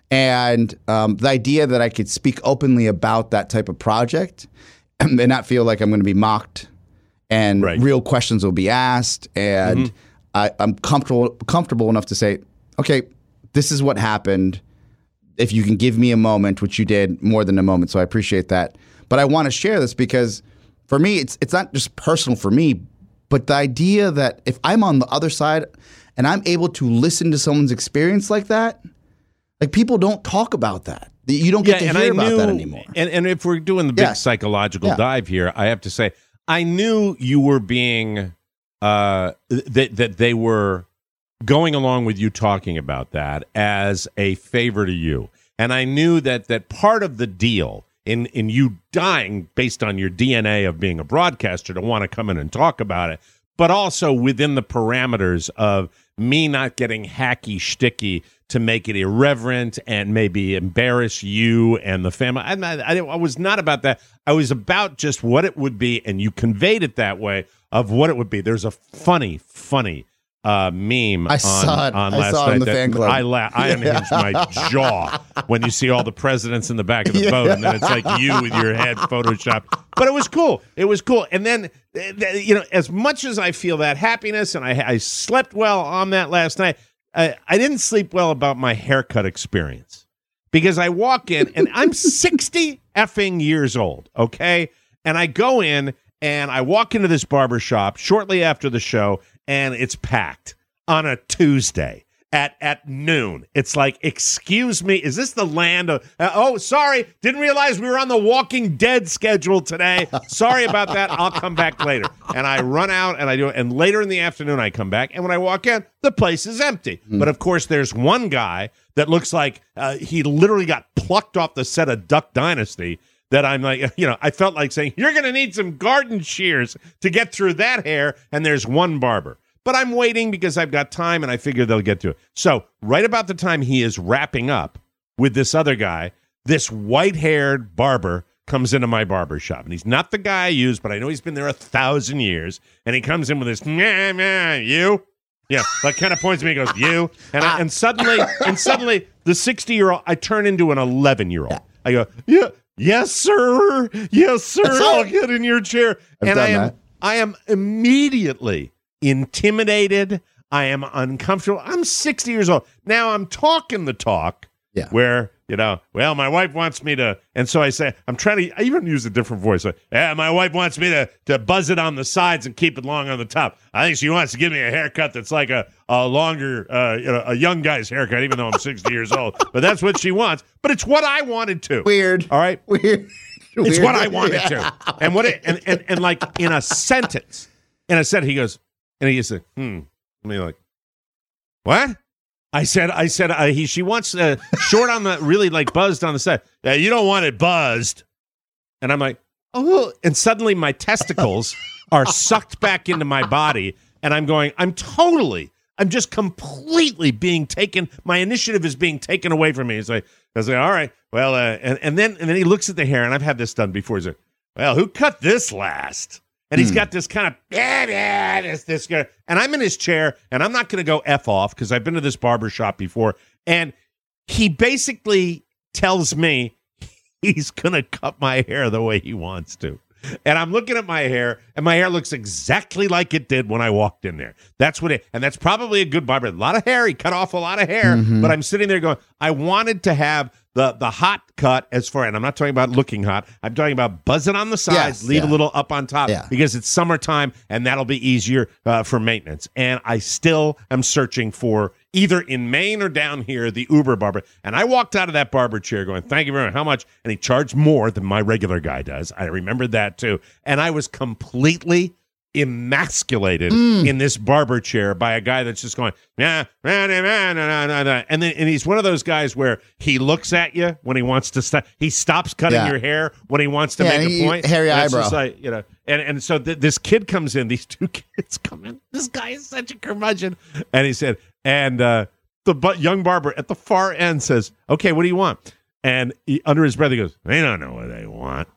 and um, the idea that I could speak openly about that type of project and not feel like I'm going to be mocked, and right. real questions will be asked, and mm-hmm. I, I'm comfortable comfortable enough to say, okay, this is what happened. If you can give me a moment, which you did more than a moment, so I appreciate that. But I want to share this because for me, it's it's not just personal for me, but the idea that if I'm on the other side and I'm able to listen to someone's experience like that, like people don't talk about that. You don't get yeah, to hear I about knew, that anymore. And, and if we're doing the big yeah. psychological yeah. dive here, I have to say, I knew you were being, uh, that that they were going along with you talking about that as a favor to you. And I knew that that part of the deal in, in you dying based on your D N A of being a broadcaster to want to come in and talk about it, but also within the parameters of me not getting hacky shticky to make it irreverent and maybe embarrass you and the family. I, I, I was not about that. I was about just what it would be, and you conveyed it that way of what it would be. There's a funny, funny uh, meme I on, saw it. on I last saw it night. in the that fan club. I la- I unhinged my jaw when you see all the presidents in the back of the yeah. boat, and then it's like you with your head photoshopped. But it was cool. It was cool. And then, you know, as much as I feel that happiness, and I, I slept well on that last night, I, I didn't sleep well about my haircut experience because I walk in and I'm sixty effing years old, okay? And I go in and I walk into this barber shop shortly after the show, and it's packed on a Tuesday at at noon. It's like, excuse me, is this the land of, uh, oh, sorry, didn't realize we were on the Walking Dead schedule today. Sorry about that. I'll come back later. And I run out and I do it. And later in the afternoon, I come back. And when I walk in, the place is empty. Mm. But of course, there's one guy that looks like uh, he literally got plucked off the set of Duck Dynasty. That I'm like, you know, I felt like saying, you're going to need some garden shears to get through that hair. And there's one barber. But I'm waiting because I've got time and I figure they'll get to it. So right about the time he is wrapping up with this other guy, this white-haired barber comes into my barber shop. And he's not the guy I use, but I know he's been there a thousand years. And he comes in with this, nah, nah, you? Yeah, like kind of points to me and goes, you? And, I, and suddenly, and suddenly the sixty-year-old, I turn into an eleven-year-old. I go, yeah. Yes, sir. Yes, sir. I'll get in your chair. I've and I am that. I am immediately intimidated. I am uncomfortable. I'm sixty years old. Now I'm talking the talk yeah. where, you know, well, my wife wants me to, and so I say, I'm trying to, I even use a different voice. Like, yeah, my wife wants me to, to buzz it on the sides and keep it long on the top. I think she wants to give me a haircut that's like a, a longer, uh, you know, a young guy's haircut, even though I'm sixty years old. But that's what she wants. But it's what I wanted to. Weird. All right? Weird. It's Weird. what I wanted to. And what it, and, and, and like in a sentence, in a sentence, he goes, and he just said, hmm. And me like, what? I said, I said, uh, he, she wants uh, short on the, really like buzzed on the side. Yeah, you don't want it buzzed. And I'm like, oh, and suddenly my testicles are sucked back into my body. And I'm going, I'm totally, I'm just completely being taken. My initiative is being taken away from me. He's like, I was like, all right, well, uh, and, and then, and then he looks at the hair, and I've had this done before. He's like, well, who cut this last? And he's got this kind of, yeah, yeah, this, this guy. And I'm in his chair, and I'm not going to go F off because I've been to this barber shop before. And he basically tells me he's going to cut my hair the way he wants to. And I'm looking at my hair, and my hair looks exactly like it did when I walked in there. That's what it, and that's probably a good barber. A lot of hair. He cut off a lot of hair. Mm-hmm. But I'm sitting there going, I wanted to have the the hot cut as far, and I'm not talking about looking hot. I'm talking about buzzing on the sides, yes, leave yeah. a little up on top yeah. because it's summertime, and that'll be easier uh, for maintenance. And I still am searching for either in Maine or down here, the Uber barber. And I walked out of that barber chair going, thank you very much. How much? And he charged more than my regular guy does. I remembered that too. And I was completely emasculated mm. in this barber chair by a guy that's just going, nah, nah, nah, nah, nah, nah, nah. And then and he's one of those guys where he looks at you when he wants to stop. He stops cutting yeah. your hair when he wants to yeah, make he, a point. Hairy and eyebrow. Like, you know, and, and so th- this kid comes in, these two kids come in. This guy is such a curmudgeon. And he said, and uh, the but young barber at the far end says, okay, what do you want? And he, under his breath, he goes, they don't know what they want.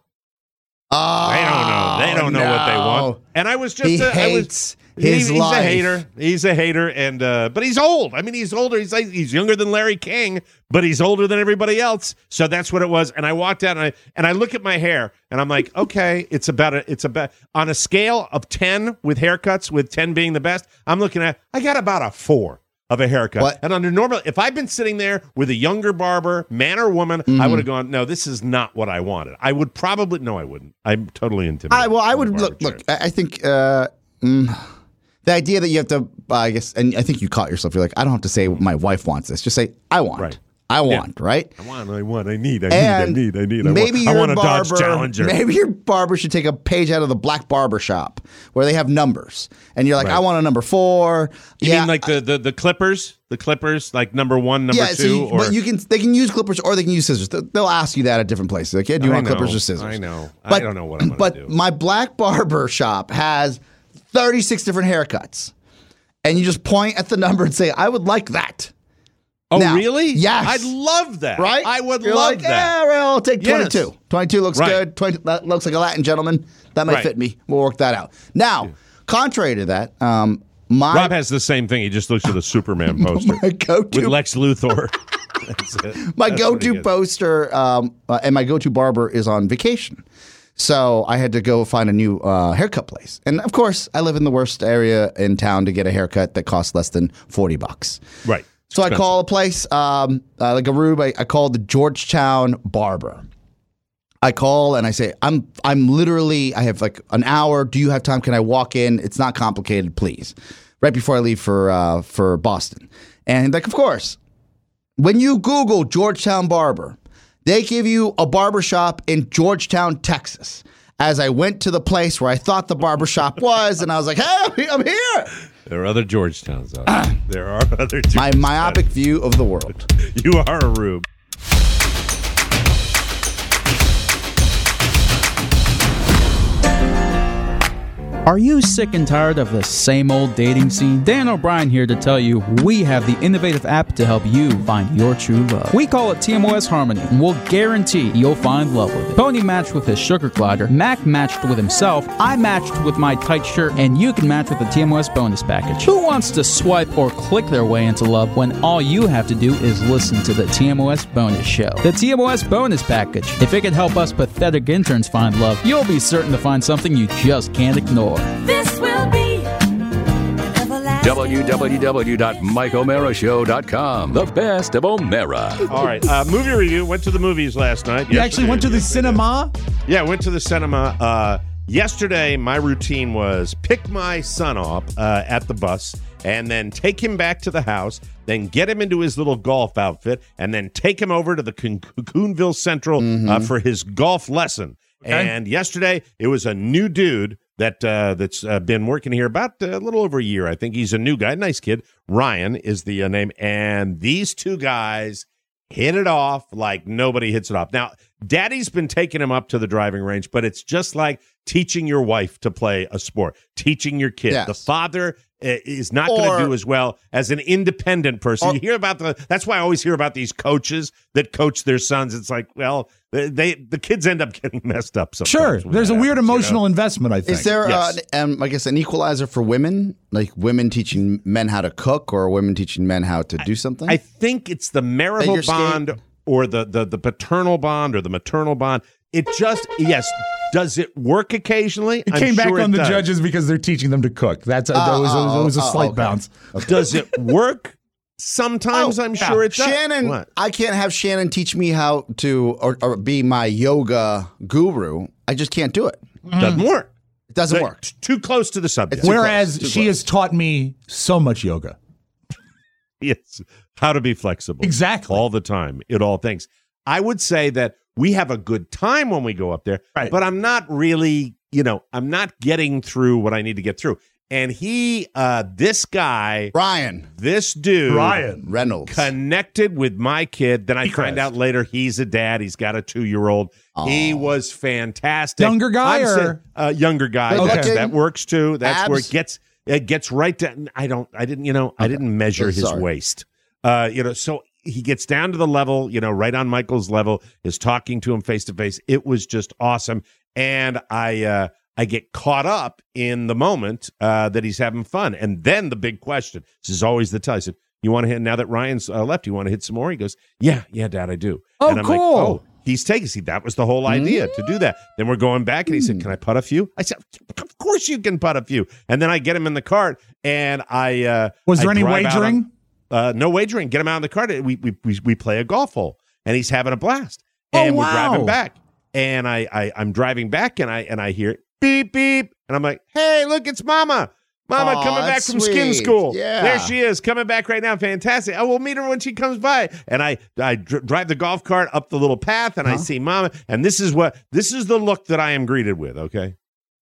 Oh, they don't know. They don't know no. what they want. And I was just he uh, hates I was, his he, he's life. a hater. He's a hater, and uh, but he's old. I mean, he's older. He's like, he's younger than Larry King, but he's older than everybody else. So that's what it was. And I walked out, and I and I look at my hair, and I'm like, okay, it's about a, it's about on a scale of ten with haircuts, with ten being the best. I'm looking at, I got about a four of a haircut. What? And under normal, if I'd been sitting there with a younger barber, man or woman, mm-hmm. I would have gone, no, this is not what I wanted. I would probably, no, I wouldn't. I'm totally intimidated. I, well, I would, look, look, I think uh, mm, the idea that you have to, uh, I guess, and I think you caught yourself, you're like, I don't have to say my wife wants this. Just say, I want. Right. I want, yeah. right? I want, I want, I need, I and need, I need, I need. I maybe want, your I want a barber, Dodge Challenger. Maybe your barber should take a page out of the Black Barber Shop where they have numbers. And you're like, right. I want a number four. You yeah, mean like the, the, the clippers? The clippers, like number one, number yeah, two? So you, or? But you can, they can use clippers or they can use scissors. They'll ask you that at different places. Like, yeah, do you I want know, clippers or scissors? I know. But, I don't know what I'm going But to do. my Black Barber Shop has thirty-six different haircuts. And you just point at the number and say, I would like that. Oh, now, really? Yes. I'd love that. Right? I would You're love like, that. Yeah, well, I'll take twenty-two. Yes. twenty-two looks Right. good. twenty, that looks like a Latin gentleman. That might Right. fit me. We'll work that out. Now, yeah. contrary to that, um, my Rob has the same thing. He just looks at the Superman poster my go-to, with Lex Luthor. That's it. My That's go-to poster um, uh, and my go-to barber is on vacation. So I had to go find a new uh, haircut place. And of course, I live in the worst area in town to get a haircut that costs less than forty bucks. Right. So I call a place, um, uh, like a rube, I, I called the Georgetown Barber. I call and I say, I'm I'm literally, I have like an hour. Do you have time? Can I walk in? It's not complicated, please. Right before I leave for uh, for Boston. And like, of course, when you Google Georgetown Barber, they give you a barbershop in Georgetown, Texas. As I went to the place where I thought the barbershop was, and I was like, hey, I'm here. There are other Georgetowns out there. There are other Georgetowns. My myopic view of the world. You are a rube. Are you sick and tired of the same old dating scene? Dan O'Brien here to tell you we have the innovative app to help you find your true love. We call it T M O S Harmony, and we'll guarantee you'll find love with it. Pony matched with his sugar glider, Mac matched with himself, I matched with my tight shirt, and you can match with the T M O S bonus package. Who wants to swipe or click their way into love when all you have to do is listen to the T M O S bonus show? The T M O S bonus package. If it can help us pathetic interns find love, you'll be certain to find something you just can't ignore. This will be w w w dot mike o'mara show dot com. The best of O'Mara. All right, uh, movie review. Went to the movies last night. You actually went to the cinema? Yeah, went to the cinema. Uh, yesterday, my routine was pick my son up uh, at the bus and then take him back to the house, then get him into his little golf outfit, and then take him over to the Coonville Central mm-hmm. uh, for his golf lesson. Okay. And yesterday, it was a new dude that uh, that's uh, been working here about uh, a little over a year. I think he's a new guy, nice kid. Ryan is the uh, name, and these two guys hit it off like nobody hits it off. Now, Daddy's been taking him up to the driving range, but it's just like teaching your wife to play a sport, teaching your kid. Yes. The father uh, is not going to do as well as an independent person. Or, you hear about the. That's why I always hear about these coaches that coach their sons. It's like, well, they, they the kids end up getting messed up sometimes. Sure, there's a happens, weird emotional you know? investment, I think. Is there, Yes. uh, um, I guess, an equalizer for women? Like women teaching men how to cook or women teaching men how to do something? I think it's the marital Figure skate? bond or the, the the paternal bond or the maternal bond. It just, yes, does it work occasionally? It I'm came back sure on it the does. judges because they're teaching them to cook. That's a, that, was, a, that was a oh, slight okay. bounce. Does it work? Sometimes Oh, I'm yeah. sure it does. Shannon, What? I can't have Shannon teach me how to or, or be my yoga guru. I just can't do it. Doesn't work. It doesn't T- work. Too close to the subject. It's Too Whereas close, too she close. has taught me so much yoga. Yes. How to be flexible. Exactly. All the time. It all things. I would say that we have a good time when we go up there, Right. but I'm not really, you know, I'm not getting through what I need to get through. And he, uh, this guy, Ryan this dude, Reynolds. connected with my kid. Then I Seacrest. find out later he's a dad. He's got a two-year-old. He was fantastic. Younger guy I'm or- saying, uh, younger guy? Good Yes, looking? that works too. That's where it Abs? gets it gets right down. I don't. I didn't. You know. I didn't measure Oh, his sorry. waist. Uh, you know. So he gets down to the level. You know, right on Michael's level. Is talking to him face to face. It was just awesome. And I. Uh, I get caught up in the moment uh, that he's having fun. And then the big question, this is always the tell. I said, you want to hit, now that Ryan's uh, left, you want to hit some more? He goes, yeah, yeah, Dad, I do. Oh, and I'm cool. like, oh, he's taking, see, that was the whole idea to do that. Then we're going back and he said, can I putt a few? I said, of course you can putt a few. And then I get him in the cart and I. Uh, Was there I any drive out wagering? on- uh, no wagering. Get him out in the cart. We, we, we, we play a golf hole and he's having a blast. Oh, And we're wow. driving back. And I, I, I'm driving back and I, and I hear beep, beep. And I'm like, hey, look, it's Mama. Mama Aw, coming back that's from skin sweet. school. Yeah. There she is, coming back right now. Fantastic. I will meet her when she comes by. And I, I dr- drive the golf cart up the little path, and I see Mama. And this is what this is the look that I am greeted with. Okay,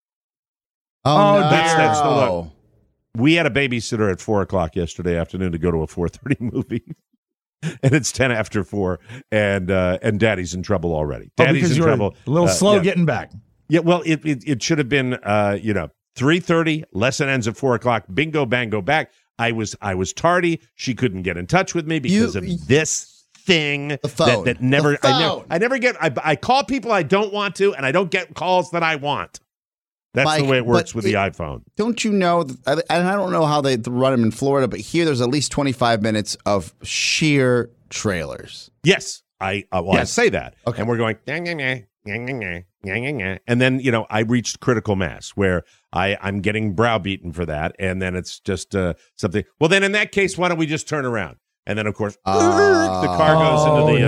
Oh, Oh, no. that's that's the look. We had a babysitter at four o'clock yesterday afternoon to go to a four thirty movie. And it's ten after four, and uh, and Daddy's in trouble already. Oh, Daddy's because in you were trouble. a little Uh, slow yeah. getting back. Yeah, well, it it, it should have been, uh, you know, three thirty. Lesson ends at four o'clock. Bingo, bango, back. I was I was tardy. She couldn't get in touch with me because You- of this thing The phone. that that never The I never phone. I never get. I, I call people I don't want to, and I don't get calls that I want. That's Mike, the way it works but with it- the iPhone. Don't you know, th- and I don't know how they run them in Florida, but here there's at least twenty-five minutes of sheer trailers. Yes, I uh, well, I Yes. say that, Okay. and we're going, "Nyah, nyah, nyah, nyah, nyah, nyah, nyah, nyah, nyah." And then you know I reached critical mass where I I'm getting browbeaten for that, and then it's just uh, something. Well, then in that case, why don't we just turn around? And then of course Oh, the car goes into the Oh, other. no.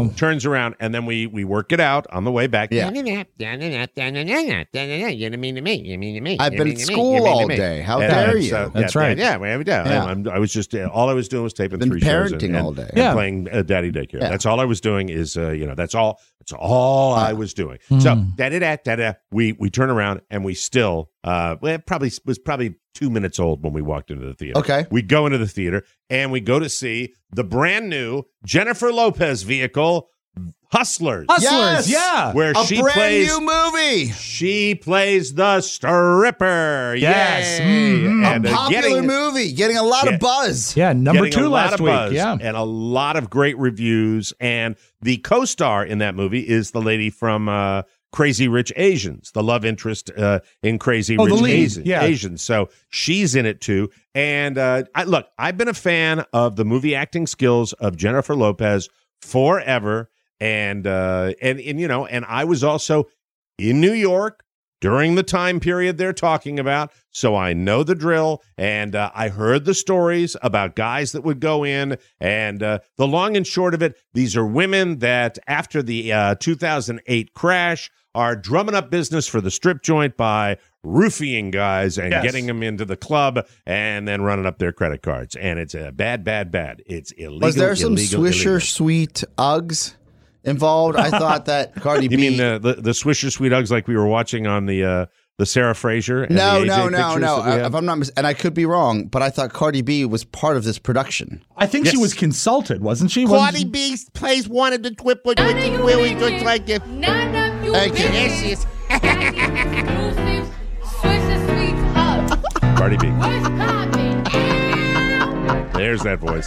no. turns around, and then we we work it out on the way back. Yeah. You know mean to me? You mean to me? I've You been mean at to me? school You mean to all me? day. How And, dare uh, you? so- That's yeah, right. Yeah, yeah, yeah. Yeah. I'm, I was just uh, all I was doing was taping Been three shows and, parenting and, all day. and Yeah. playing uh, Daddy Daycare. Yeah. That's all I was doing. Is uh, you know that's all. That's all I was doing. So da da da da da. We we turn around and we still uh well, it probably was probably two minutes old when we walked into the theater. Okay. We go into the theater and we go to see the brand new Jennifer Lopez vehicle, Hustlers. Hustlers, Yes! yeah. Where A she brand plays new movie. she plays the stripper. Yes. Yay. Mhm. And, A uh, popular getting, movie, getting a lot Yeah. of buzz. Yeah, number getting a two lot last of week. buzz Yeah. and a lot of great reviews. And the co-star in that movie is the lady from uh, Crazy Rich Asians, the love interest uh, in Crazy Oh, the Rich lead. Asians. Yeah. Asians. So she's in it too. And uh, I, look, I've been a fan of the movie acting skills of Jennifer Lopez forever. And uh, and and you know, and I was also in New York during the time period they're talking about, so I know the drill. And uh, I heard the stories about guys that would go in, and uh, the long and short of it, these are women that after the uh, two thousand eight crash are drumming up business for the strip joint by roofing guys and Yes. getting them into the club and then running up their credit cards. And it's a bad, bad, bad. It's illegal. Was there some illegal, Swisher illegal. Sweet Uggs involved? I thought that Cardi You B. mean the, the the Swisher Sweet Uggs like we were watching on the uh, the Sarah Fraser? And no, the A J no, no, pictures no. that we I- had? If I'm not, mis- and I could be wrong, but I thought Cardi B was part of this production. I think she Yes. was consulted, wasn't she? Cardi Wasn't- B plays one of the twipple with the Willie just like this. None of you Thank you. There she is. exclusive Swisher Sweets Hub. Cardi B. What's poppin'? There's that voice.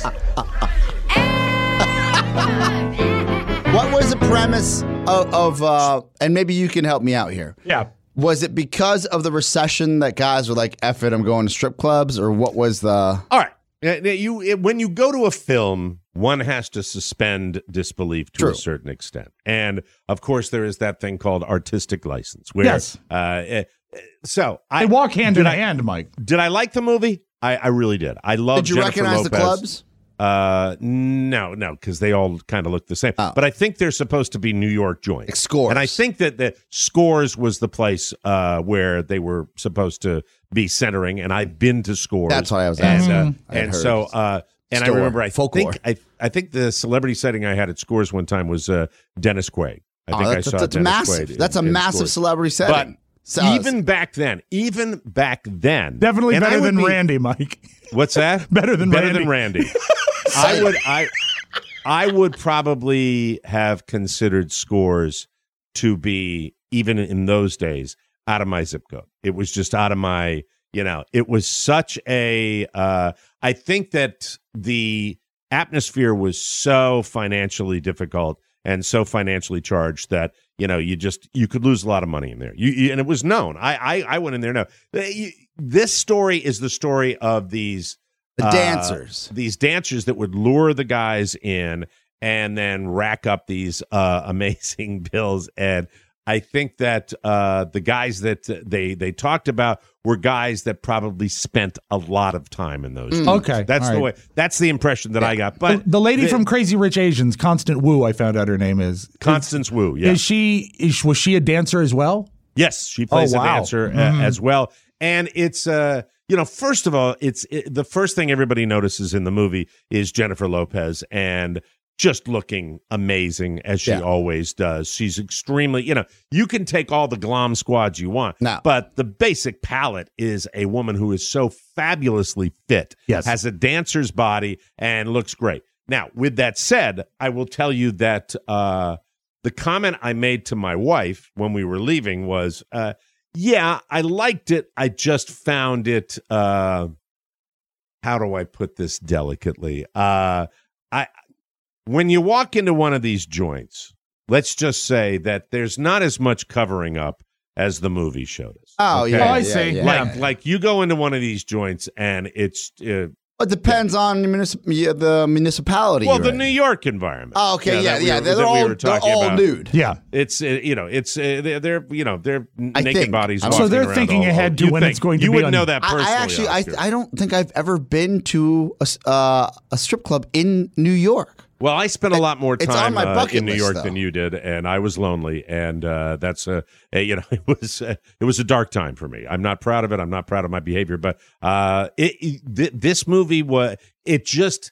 What was the premise of, of uh, and maybe you can help me out here. Yeah. Was it because of the recession that guys were like, F it, I'm going to strip clubs? Or what was the. All right. Uh, You it, when you go to a film, one has to suspend disbelief to True. a certain extent, and of course, there is that thing called artistic license. Where, Yes. Uh, uh, so I They walk hand did in I- hand, Mike. Did I like the movie? I, I really did. I love. Did you Jennifer recognize the Lopez. clubs? Uh, no, no, because they all kind of look the same. Oh. But I think they're supposed to be New York joints. Like Scores. And I think that the Scores was the place uh, where they were supposed to be centering. And I've been to Scores. That's why I was and, asking. uh, I had and heard. so, uh, and I Store. remember, I Folklore. think I, I think the celebrity setting I had at Scores one time was uh, Dennis Quaid. I Oh, think that's, I saw that's Dennis massive. Quaid. in- That's a in massive Scores. celebrity But setting. So, uh, even back then, even back then, Definitely and I better would than be- Randy, Mike. What's that? Better than better Randy. than Randy. I would I I would probably have considered Scores to be, even in those days, out of my zip code. It was just out of my, you know, it was such a uh I think that the atmosphere was so financially difficult and so financially charged that, you know, you just you could lose a lot of money in there. You, you and it was known. I I, I went in there. No, You- this story is the story of these the uh, dancers. these dancers that would lure the guys in and then rack up these uh, amazing bills. And I think that uh, the guys that they they talked about were guys that probably spent a lot of time in those. Mm. joints. Okay, that's all the right. way. That's the impression that I got. But the, the lady the- from Crazy Rich Asians, Constant Wu, I found out her name is. Constance Wu, yeah, Is she? Is, was she a dancer as well? yes, she plays Oh, a wow. dancer uh, Mhm. as well. And it's uh, you know, first of all, it's it, the first thing everybody notices in the movie is Jennifer Lopez and just looking amazing as she Yeah. always does. She's extremely, you know, you can take all the glom squads you want, No. but the basic palette is a woman who is so fabulously fit, Yes. has a dancer's body, and looks great. Now, with that said, I will tell you that uh, the comment I made to my wife when we were leaving was, uh, yeah, I liked it. I just found it, uh, how do I put this delicately? Uh, I when you walk into one of these joints, let's just say that there's not as much covering up as the movie showed us. Oh, Okay? yeah. Oh, I yeah, see. yeah. Like, like you go into one of these joints and it's uh, It depends on the, municip- yeah, the municipality. well, you're the in. New York environment. Oh, okay, yeah, that we yeah. were- they're that we all, were they're talking all about. nude. Yeah. It's uh, you know it's uh, they're, they're you know they're I naked think. bodies. So walking they're around thinking all ahead over. to You when think- it's going to you be would on- know that I, personally. I actually, I, Oscar. I don't think I've ever been to a, s- uh, a strip club in New York. Well, I spent a lot more It's on time my uh, bucket in New list, York though. than you did, and I was lonely, and uh, that's a, a you know it was uh, it was a dark time for me. I'm not proud of it. I'm not proud of my behavior, but uh, it, it th- this movie was it just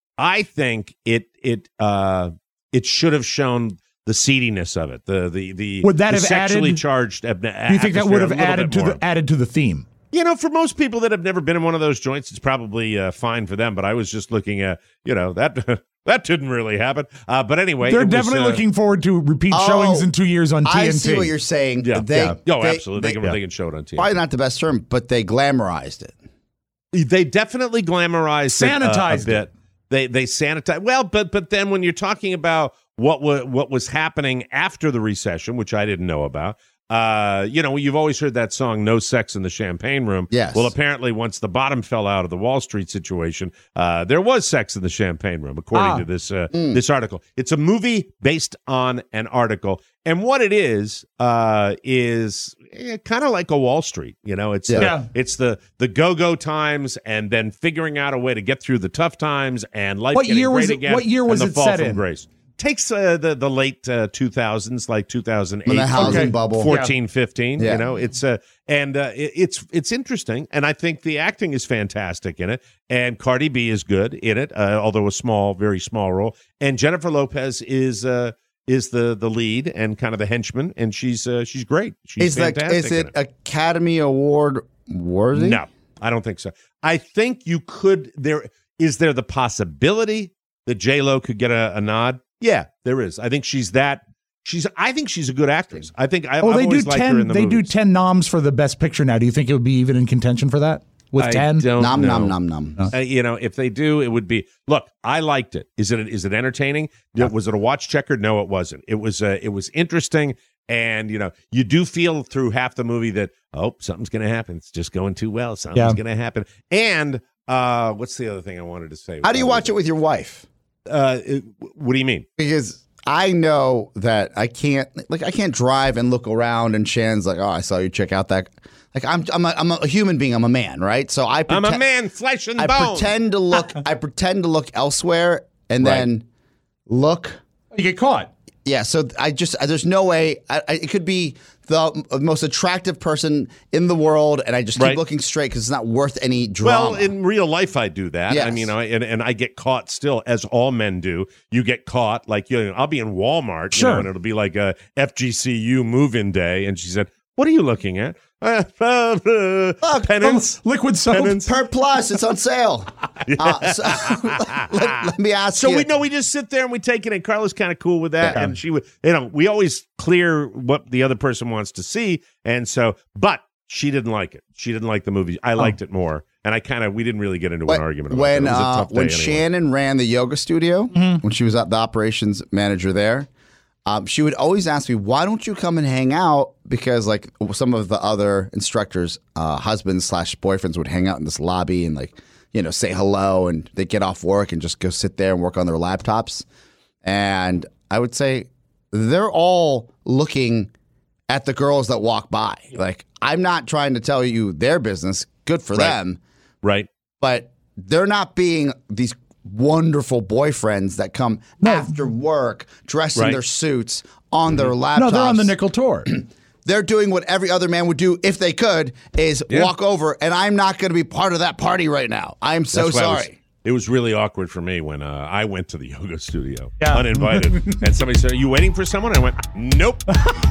I think it it uh, it should have shown the seediness of it. The the the Would that the have sexually added- charged. Ab- Do you think that would have added to the added to the theme? You know, for most people that have never been in one of those joints, it's probably uh, fine for them. But I was just looking at, you know, that that didn't really happen. Uh, but anyway, They're it was, definitely uh, looking forward to repeat Oh, showings in two years on T N T. I see what you're saying. Yeah, They, yeah. Oh, they- absolutely. They, They, can, they can show it on T V. probably not the best term, but they glamorized it. They definitely glamorized it, uh, Sanitized a bit. They they sanitize well, but but then when you're talking about what was what was happening after the recession, which I didn't know about. Uh, you know, you've always heard that song "No Sex in the Champagne Room." Yes. Well, apparently, once the bottom fell out of the Wall Street situation, uh, there was sex in the champagne room, according Ah. to this uh, this article. It's a movie based on an article, and what it is uh, is eh, kind of like a Wall Street. You know, it's Yeah. the, Yeah. it's the the go go times, and then figuring out a way to get through the tough times, and life. What getting year was great it- again, what year was and the it fall set from in? grace. Takes uh, the the late uh, two thousands, like two thousand eight, When the housing Okay. bubble. fourteen, fifteen. Yeah. You know, it's uh, and uh, it, it's it's interesting, and I think the acting is fantastic in it, and Cardi B is good in it, uh, although a small, very small role, and Jennifer Lopez is uh, is the the lead and kind of the henchman, and she's uh, she's great. She's Is like fantastic. is in it Academy Award worthy? No, I don't think so. I think you could. There is there the possibility that J Lo could get a, a nod. Yeah, there is. I think she's that. She's. I think she's a good actress. I think I, Oh, I've they do always liked her ten. in the They do movies. ten noms for the best picture now. Do you think it would be even in contention for that with I ten? don't Nom know. nom nom nom. Uh, you know, if they do, it would be. Look, I liked it. Is it is it entertaining? Yeah. Was it a watch checker? No, it wasn't. It was. Uh, it was interesting, and you know, you do feel through half the movie that oh, something's going to happen. It's just going too well. Something's Yeah. going to happen. And uh, what's the other thing I wanted to say? How do you watch it with your wife? Uh, it- what do you mean? Because I know that I can't, like, I can't drive and look around and Shan's like, oh, I saw you check out that. Like, I'm, I'm, a, I'm a human being. I'm a man, right? So I, I'm prete- a man, flesh and I bone. pretend to look. I pretend to look elsewhere, and Right. then look. You get caught. Yeah. So I just, there's no way. I, I, it could be the most attractive person in the world, and I just keep Right. looking straight because it's not worth any drama. Well, in real life, I do that. I Yes. mean, I, and, and I get caught still, as all men do. You get caught, like, you know, I'll be in Walmart, you Sure. know, and it'll be like a F G C U move-in day, and she said, "What are you looking at?" Uh, uh, uh, penance. Liquid soap. Penance. Per plus, it's on sale. uh, so, let, let me ask So you. we know we just sit there and we take it, and Carla's kind of cool with that. And she would, you know, we always clear what the other person wants to see, and so, but she didn't like it. She didn't like the movie. I liked it more, and I kind of we didn't really get into When- an argument about when it. It was a uh, tough day when anyway. Shannon ran the yoga studio, Mm-hmm. when she was at the operations manager there, um, she would always ask me, "Why don't you come and hang out?" Because like some of the other instructors, uh, husbands slash boyfriends would hang out in this lobby and like you know say hello, and they get off work and just go sit there and work on their laptops. And I would say they're all looking at the girls that walk by. Like I'm not trying to tell you their business. Good for Right. them. right? But they're not being these wonderful boyfriends that come after work, dressed in Right. their suits, on their laptops. No, they're on the nickel tour. They're doing what every other man would do if they could, is Yeah. walk over, and I'm not going to be part of that party right now. I'm so That's why it was- sorry. It was really awkward for me when uh, I went to the yoga studio Yeah. uninvited, and somebody said, "Are you waiting for someone?" I went, "Nope."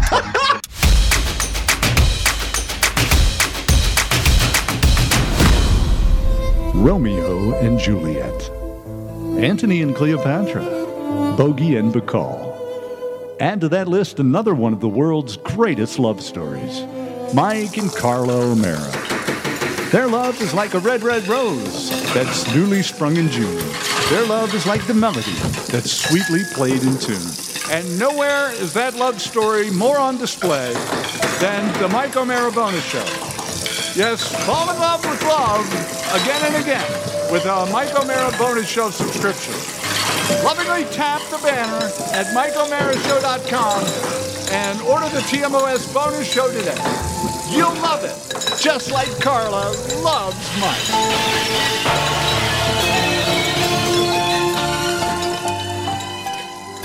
Romeo and Juliet, Antony and Cleopatra, Bogey and Bacall. Add to that list another one of the world's greatest love stories, Mike and Carla O'Mara. Their love is like a red, red rose that's newly sprung in June. Their love is like the melody that's sweetly played in tune. And nowhere is that love story more on display than the Mike O'Mara Bonus Show. Yes, fall in love with love again and again with a Mike O'Mara Bonus Show subscription. Lovingly tap the banner at Mike O'Mara Show dot com and order the T M O S Bonus Show today. You'll love it, just like Carla loves Mike.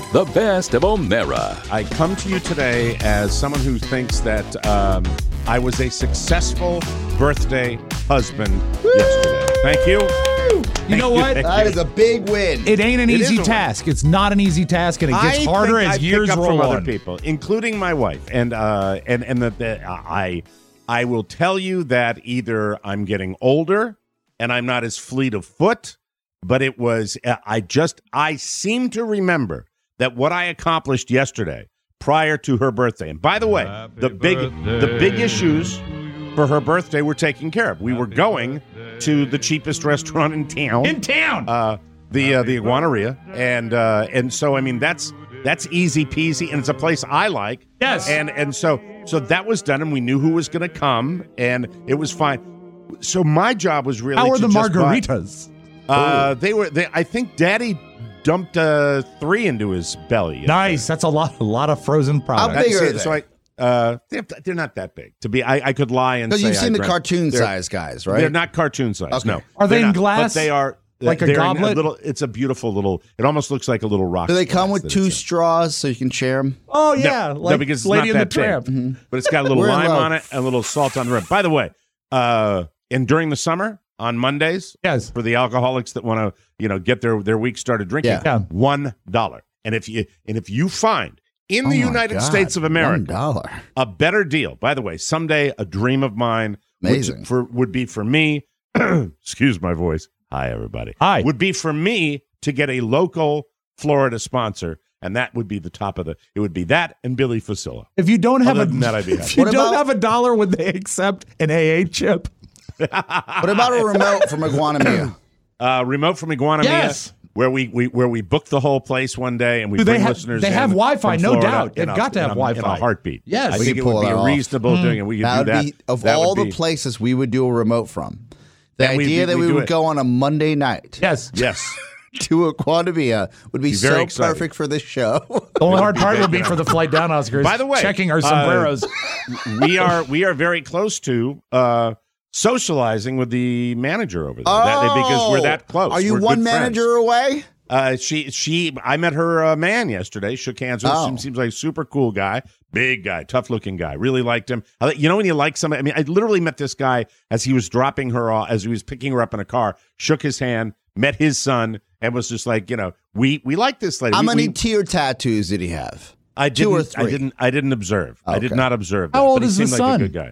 the best of O'Mara. I come to you today as someone who thinks that um, I was a successful birthday husband yesterday. Thank you. You know what? That is a big win. It ain't an It easy is a win. task. It's not an easy task, and it gets I harder think as I years pick up roll from on. other people, including my wife, and uh, and and the, the I I will tell you that either I'm getting older and I'm not as fleet of foot, but it was I just I seem to remember that what I accomplished yesterday prior to her birthday. And by the way, Happy the big birthday the big issues for her birthday were taken care of. We were going to the cheapest restaurant in town. In town. Uh, the uh, the Iguaneria, and uh, and so I mean that's that's easy peasy, and it's a place I like. Yes. And and so so that was done, and we knew who was going to come, and it was fine. So my job was really How are to the just buy- margaritas? uh, they were. They, I think Daddy dumped uh, three into his belly. Nice. That's a lot. A lot of frozen products. How big That's are it. they? So I. Uh, they're, they're not that big to be. I, I could lie and Because say you've seen I the drank- cartoon they're- size guys, right? They're not cartoon size. Okay. No. Are they They're in not, glass? But they are Like a they're in goblet? little. It's a beautiful little. It almost looks like a little rock. Do they come glass with that two it's in. straws so you can share them? Oh No, yeah, no, like because it's Lady not and the that big. Tramp. But it's got a little We're in lime love. on it and a little salt on the rim. By the way, uh, and during the summer on Mondays, Yes. for the alcoholics that want to, you know, get their their week started drinking, Yeah. Yeah. one dollar. And if you and if you find in Oh the my United God, States of America One dollar. a better deal. By the way, someday a dream of mine Amazing. Would, for, would be for me, excuse my voice. Hi, everybody. Hi. Would be for me to get a local Florida sponsor, and that would be the top of the, it would be that and Billy Facilla. If you don't have Other a, than that, I'd be if happy. you What don't about- have a dollar, would they accept an A A chip? What about a remote from Iguanemia? Uh, remote from Iguanemia, Yes. where we, we where we booked the whole place one day, and we Do they bring have- listeners they in have Wi-Fi, from no Florida doubt. in They've a- got to have in a- in Wi-Fi. a heartbeat. Yes. I We think could it would pull be that a off. reasonable doing, and we could That do would that. be of That all would the be- places we would do a remote from. The And we'd idea be- that we'd we do would it. go on a Monday night Yes. Yes. to Iguanemia would be, Be very so exciting. perfect for this show. The only hard part would be for the flight down, Oscars. By the way, checking our uh, sombreros. we are we are very close to uh, socializing with the manager over there that, because we're that close. Are you We're one good friends. manager away? Uh, she she I met her uh, man yesterday. Shook hands with him. Oh. Seems, seems like a super cool guy, big guy, tough looking guy. Really liked him. I, you know when you like somebody. I mean, I literally met this guy as he was dropping her off, as he was picking her up in a car. Shook his hand, met his son, and was just like, you know, we we like this lady. How We- many we- tear tattoos did he have? I Two didn't, or three? I didn't. I didn't observe. I did Okay. not observe. How that, old but he is the seemed like son? a good guy.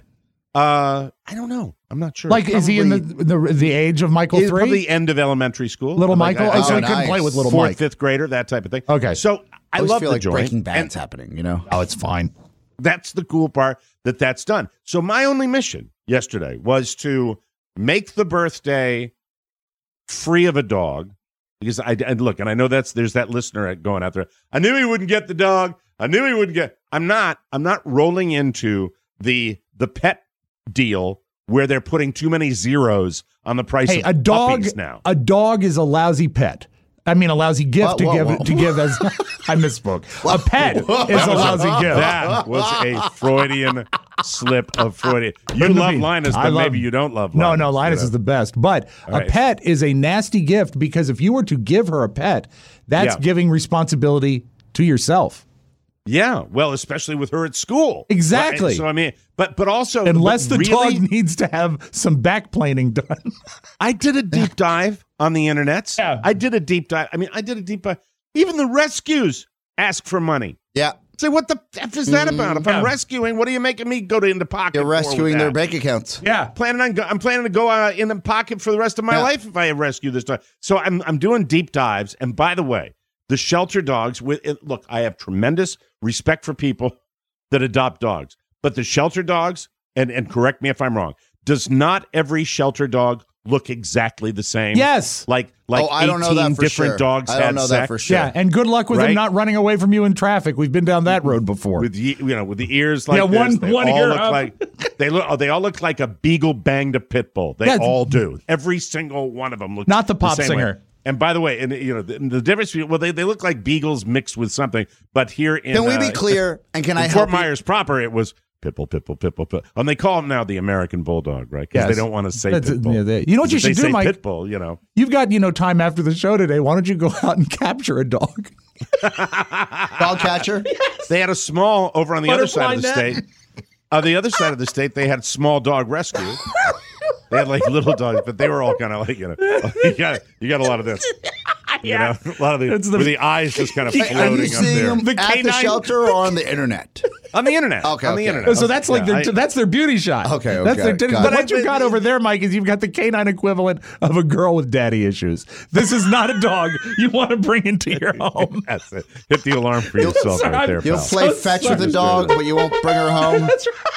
Uh, I don't know. I'm not sure. Like, is he in the, the the age of Michael He's three? probably end of elementary school. Little Like, Michael? I- Oh, so I- he couldn't nice. play with little fourth, Mike. fifth grader, that type of thing. Okay. So I, I always love feel the like joint. Breaking and Bad's happening, you know? Oh, it's fine. that's the cool part that that's done. So my only mission yesterday was to make the birthday free of a dog. Because I and look, and I know that's there's that listener going out there. I knew he wouldn't get the dog. I knew he wouldn't get. I'm not. I'm not rolling into the the pet deal where they're putting too many zeros on the price Hey, of a dog puppies now. a dog is a lousy pet. I mean, a lousy gift Whoa, to give whoa, whoa. to give as I misspoke. A pet is a lousy gift. That was a Freudian slip of Freudian. You Couldn't love be. Linus, I but love- maybe you don't love No, Linus. no, Linus you know? is the best. But a right. pet is a nasty gift because if you were to give her a pet, that's Yeah. giving responsibility to yourself. Yeah, well, especially with her at school. Exactly. Right? So I mean, but but also Unless but the really, dog needs to have some backplaning done. I did a deep dive on the internet. Yeah. I did a deep dive. I mean, I did a deep dive. Even the rescues ask for money. Yeah. Say, what the f is that about? If Yeah. I'm rescuing, what are you making me go to in the pocket? You're for with rescuing their that? bank accounts. Yeah. Planning on, go, I'm planning to go uh, in the pocket for the rest of my Yeah. life if I rescue this dog. So I'm I'm doing deep dives. And by the way, the shelter dogs. With it, look, I have tremendous respect for people that adopt dogs, but the shelter dogs, and and correct me if I'm wrong, does not every shelter dog look exactly the same? Yes. Like like oh, I don't know eighteen that for different sure. dogs I don't had know sex. that for sure. Yeah, and good luck with Right? him not running away from you in traffic. We've been down that road before. With ye- you know, with the ears like Yeah, this, one- they one all ear look up. like they look. Oh, they all look like a beagle banged a pit bull. They Yeah. all do. Every single one of them looks Not the pop same way. singer. And by the way, and you know the, the difference. between- Well, they, they look like beagles mixed with something. But here in Can we uh, be clear? And can I in help Fort you? Myers proper, it was Pitbull, Pitbull, Pitbull, Pitbull. And they call him now the American Bulldog, right? Because Yes. they don't want to say That's- Pitbull. yeah, they- you know what you If they should do, say Mike? Pitbull, you know. You've got, you know, time after the show today. Why don't you go out and capture a dog? Dog catcher? They had a small over on the other side of the Butterfly state. On the other side of the state, they had small dog rescue. They had like little dogs, but they were all kind of like, you know, you got you got a lot of this. You know, a lot of the, It's the- with the eyes just kind of Are you floating up seeing there. them The at the canine- shelter or on the internet? On the internet. Okay, on the okay. internet. So that's like Yeah, their, I- that's their beauty shot. Okay, That's okay, their, got but it. what you've got over there, Mike, is you've got the canine equivalent of a girl with daddy issues. This is not a dog you want to bring into your home. That's it. Hit the alarm for yourself sorry, right there, You'll pal. play So fetch with the sorry. dog, but you won't bring her home.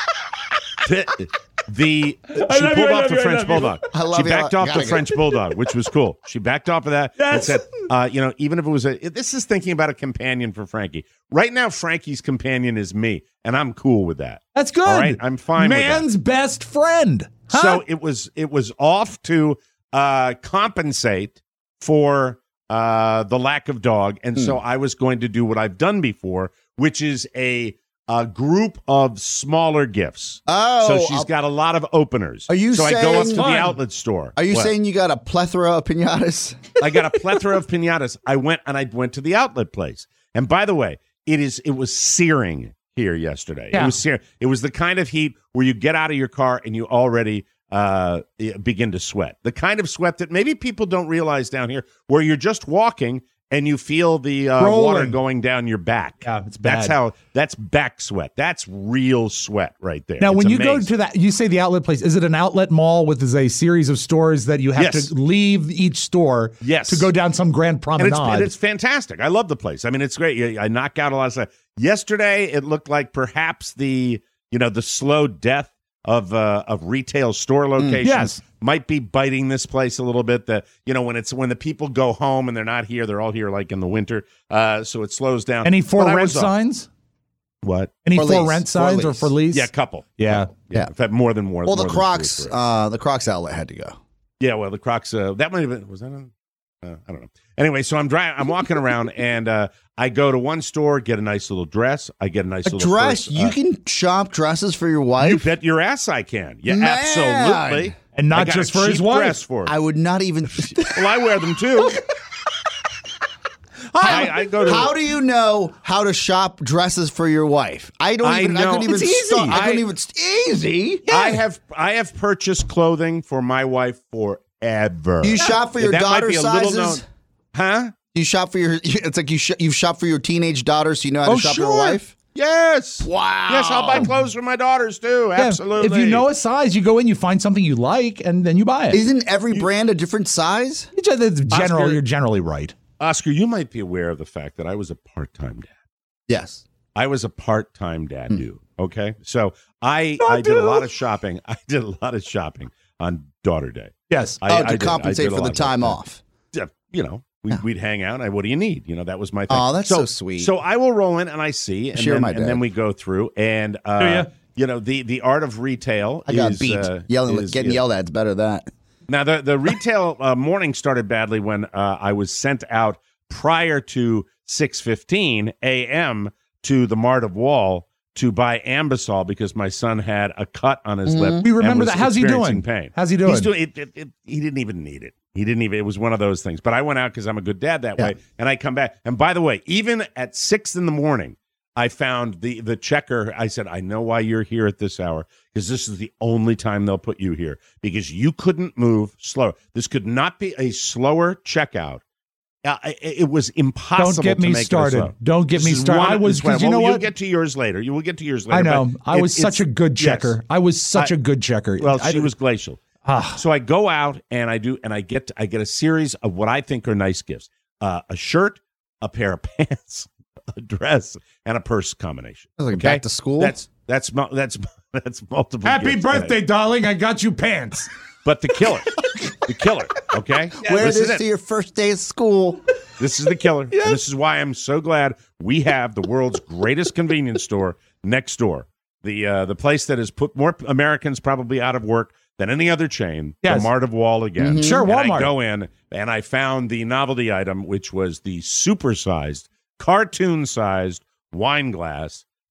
the the she love you, pulled I off love the you, I French love you. bulldog. I love she you. backed I off gotta the get- French bulldog, which was cool. She backed off of that and Yes. said, uh, you know, even if it was a this is thinking about a companion for Frankie. Right now, Frankie's companion is me, and I'm cool with that. That's good. All right, I'm fine with that. Man's best friend. Huh? So it was it was off to uh, compensate for uh, the lack of dog, and so I was going to do what I've done before, which is a a group of smaller gifts. Oh, so she's I'll- up a lot of openers. Are you so I go up saying- to the Fun. outlet store. Are you What? saying you got a plethora of pinatas? I got a plethora of pinatas. I went and I went to the outlet place. And by the way, it is it was searing here yesterday. Yeah. It was searing. It was the kind of heat where you get out of your car and you already uh, begin to sweat. The kind of sweat that maybe people don't realize down here, where you're just walking and you feel the uh, Rolling. water going down your back. Yeah, it's That's bad. how. That's back sweat. That's real sweat right there. Now, It's when you go amazing. to that, you say the outlet place. Is it an outlet mall with a series of stores that you have Yes. to leave each store Yes. to go down some grand And promenade? it's, and it's fantastic. I love the place. I mean, it's great. I knock out a lot of stuff. Yesterday, it looked like perhaps the you know the slow death of uh, of retail store locations Yes. might be biting this place a little bit. That you know when it's when the people go home and they're not here, they're all here like in the winter. Uh, so it slows down. Any for But I rent was, uh, signs? What? Any For for lease. rent For signs or lease. for lease? Yeah, couple. Yeah. Yeah. In fact, more than more. Well, more the than Crocs, three or four. uh, the Crocs outlet had to go. Yeah, well, the Crocs. Uh, that might have been. Was that? A, uh, I don't know. Anyway, so I'm driving. I'm walking around, and uh, I go to one store, get a nice little dress. I get a nice A little dress? purse. you Uh, can shop dresses for your You wife? bet your ass I can. Yeah, Man. absolutely. And not I got just a for his cheap wife. dress for her. I would not even. well, I wear them too. I, I go to. How do you know how to shop dresses for your wife? I don't I even. I know. couldn't even. It's easy. Start, I, couldn't I- even. Easy. I have I have purchased clothing for my wife forever. Do you shop for your That might daughter be a little sizes? known- Huh? You shop for your. It's like you sh- you shop for your teenage daughter, so you know how to Oh, shop sure. for your wife. Yes. Wow. Yes, I'll buy clothes for my daughters too. Yeah. Absolutely. If you know a size, you go in, you find something you like, and then you buy it. Isn't every brand a different size? It's just- it's general, Oscar- you're generally right. Oscar, you might be aware of the fact that I was a part-time dad. Yes. I was a part-time dad, dude. Okay, so I Not I did a do. lot of shopping. I did a lot of shopping on Daughter Day. Yes. I, oh, I to did. I compensate did a for the lot of that. time off. Yeah, you know, we'd, we'd hang out. And what do you need? You know, that was my thing. Oh, that's so sweet. So I will roll in and I see, and, Share then, my and dad. then we go through, and uh, Do ya? you know, the the art of retail. I got is, beat. uh, Yelling, is- getting is- yelled at. It's better than that. Now the the retail uh, morning started badly when uh, I was sent out prior to six fifteen a.m. to the Mart of Wall to buy Ambisol because my son had a cut on his lip. We remember and was that. How's he experiencing doing? Pain. How's he doing? He's doing it, it, it. He didn't even need it. He didn't even. It was one of those things. But I went out because I'm a good dad that Yeah. way, and I come back. And by the way, even at six in the morning, I found the the checker. I said, I know why you're here at this hour because this is the only time they'll put you here because you couldn't move slower. This could not be a slower checkout. Uh, it, it was impossible. Don't get to me make it a started. slow. Don't get This me is started. one- I was this is one- because you well, know You'll what? get to yours later. You will get to yours later. I know. but I it- was such a it's- good yes. checker. I was such I- a good checker. Well, I, she was glacial. Ah. So I go out and I do, and I get I get a series of what I think are nice gifts: uh, a shirt, a pair of pants, a dress, and a purse combination. That's like Okay? back to school. That's that's mu- that's that's multiple. Happy gifts. birthday, darling! I got you pants. But the killer, the killer. Okay, Wear this is this it. to your first day of school. This is the killer. And this is why I'm so glad we have the world's greatest convenience store next door. The uh, the place that has put more Americans probably out of work than any other chain, Yes. the Mart of Wall again. Sure, And I Walmart. go in and I found the novelty item, which was the supersized, cartoon-sized wine glass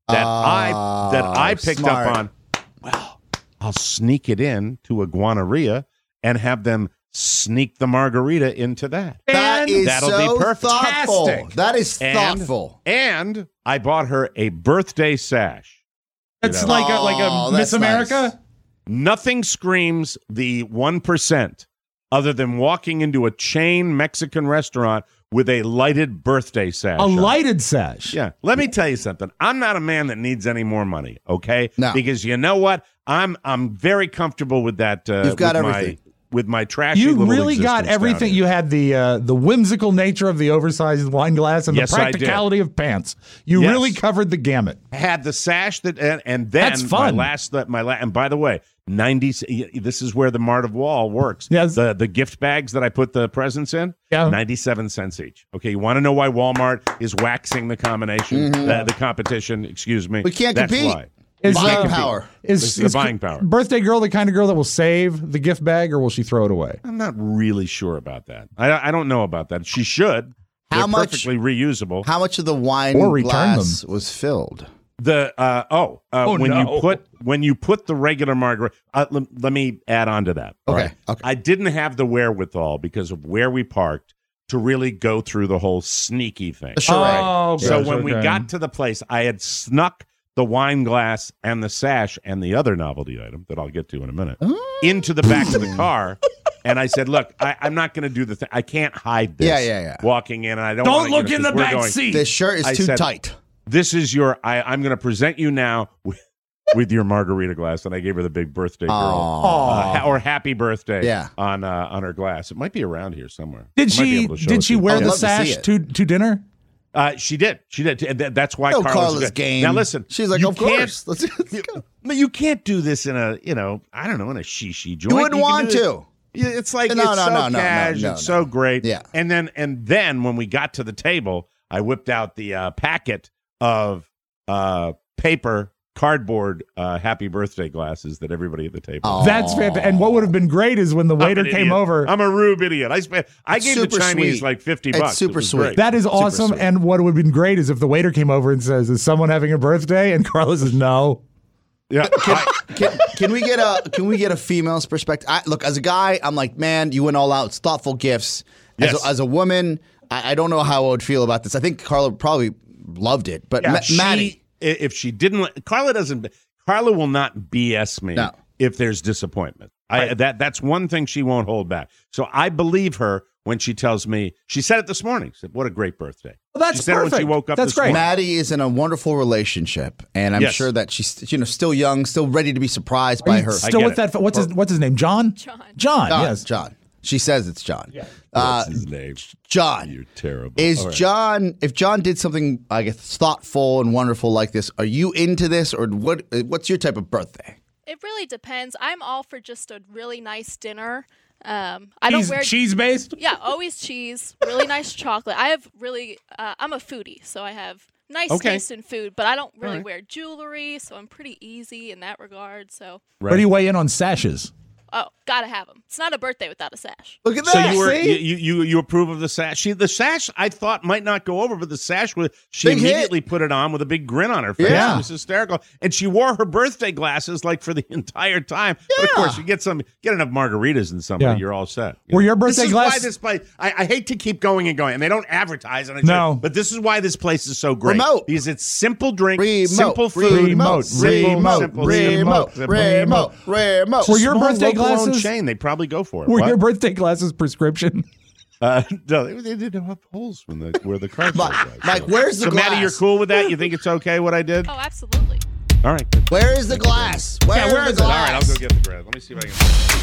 that Oh, I that I picked smart. up on. Well, I'll sneak it in to a Guanaria and have them sneak the margarita into that. That And is that'll so be perfect. thoughtful. That is And- thoughtful. And I bought her a birthday sash. That's You know? like a, like Oh, a Miss that's America. nice. Nothing screams the one percent other than walking into a chain Mexican restaurant with a lighted birthday sash. A on. lighted sash. Yeah. Let me tell you something. I'm not a man that needs any more money, okay? No. Because you know what? I'm I'm very comfortable with that. Uh, You've got with everything. My, with my trashy You little really got existence down everything. here. You had the uh, the whimsical nature of the oversized wine glass and Yes, the I did. practicality of pants. You Yes. really covered the gamut. Had the sash that, and, and then That's fun. my last, my la- and by the way, ninety. This is where the Mart of Wall works. Yes. The the gift bags that I put the presents in, Yeah. ninety-seven cents each. Okay, you want to know why Walmart is waxing the combination, Mm-hmm. uh, the competition? Excuse me. We can't That's compete. Why. Is, Buying uh, power. Is, It's the is buying power. Birthday girl the kind of girl that will save the gift bag or will she throw it away? I'm not really sure about that. I I don't know about that. She should. How They're much- perfectly reusable. How much of the wine Or return glass was filled? The uh, oh, uh, Oh, when no. you put when you put the regular margarita, uh, let, let me add on to that. all Okay, right? okay. I didn't have the wherewithal because of where we parked to really go through the whole sneaky thing. The charade. Oh, So gosh, when we okay. got to the place, I had snuck the wine glass and the sash and the other novelty item that I'll get to in a minute into the back of the car. And I said, look, I, I'm not going to do the thing. I can't hide this. Yeah, yeah, yeah. Walking in, and I don't Don't wanna, you look know, in the 'cause we're back going- seat. This shirt is I too said- tight. This is your, I, I'm going to present you now with, with your margarita glass. And I gave her the big birthday girl. Aw. Uh, ha- or happy birthday Yeah. on uh, on her glass. It might be around here somewhere. Did I might be she able to show did it she to you. wear I'd the love to see sash it. to to dinner? Uh, she did. She did. And th- That's why No, Carla's Carla's good. game. Now listen. She's like, you of can't- course. Let's, let's go. But you can't do this in a, you know, I don't know, in a shishi joint. You wouldn't can want do it- to. Yeah, it's like No, it's no, so no, no, cash, no, no, it's so no. great. Yeah. And then and then when we got to the table, I whipped out the uh, packet of uh, paper cardboard uh, happy birthday glasses that everybody at the table. Oh. That's fantastic. And what would have been great is when the I'm waiter an came idiot. over. I'm a rube idiot. I spent. I It's gave the super Chinese sweet. like fifty It's bucks. It super was sweet. great. That is Super awesome. sweet. And what would have been great is if the waiter came over and says, "Is someone having a birthday?" And Carla says, "No." Yeah. I- Can, can we get a can we get a female's perspective? I, look, as a guy, I'm like, man, you went all out. It's thoughtful gifts. As, Yes. a, as a woman, I, I don't know how I would feel about this. I think Carla probably loved it, but Ma- she- Maddie, if she didn't, li- Carla doesn't. Carla will not B S me No. if there's disappointment. I, that that's one thing she won't hold back. So I believe her when she tells me. She said it this morning. She said, "What a great birthday!" Well, that's she said it when she perfect. woke up. That's this great. morning. Maddie is in a wonderful relationship, and I'm Yes. sure that she's you know still young, still ready to be surprised Are by you her. still get with it. that? What's his What's his name? John. John. John. John, yes. John. She says it's John. Uh, What's his name? John. You're terrible. Is All right. John, if John did something, I guess, thoughtful and wonderful like this, are you into this, or what? What's your type of birthday? It really depends. I'm all for just a really nice dinner. Um, I don't Cheese, wear cheese based. Yeah, always cheese. Really nice chocolate. I have really. Uh, I'm a foodie, so I have nice Okay. taste in food. But I don't really right. wear jewelry, so I'm pretty easy in that regard. So, Where do you weigh in on sashes? oh, gotta have them. It's not a birthday without a sash. Look at So that. you were See? you, you you approve of the sash? She, the sash I thought might not go over, but the sash was she Big hit. immediately put it on with a big grin on her face. Yeah. It was hysterical, and she wore her birthday glasses like for the entire time. But of Yeah. course, you get some get enough margaritas in somebody, Yeah. you're all set. You Were know? your birthday this is glass- Why this place? I, I hate to keep going and going, and they don't advertise, and I No. say, but this is why this place is so great. Remote. Because it's simple drink, Remote, simple food, remote, simple, remote, simple, remote, simple, remote, remote. Were your Small birthday local-owned glasses- chain? They probably go for it. Were What? your birthday glasses prescription? Uh, no, they, they didn't have holes when the where the card Mike, was. Mike, where's the so, glass? Maddie, you're cool with that? You think it's okay what I did? Oh, absolutely. All right. Good. Where is the glass? Where Yeah, is where the is it? All glass? right, I'll go get the glass. Let me see if I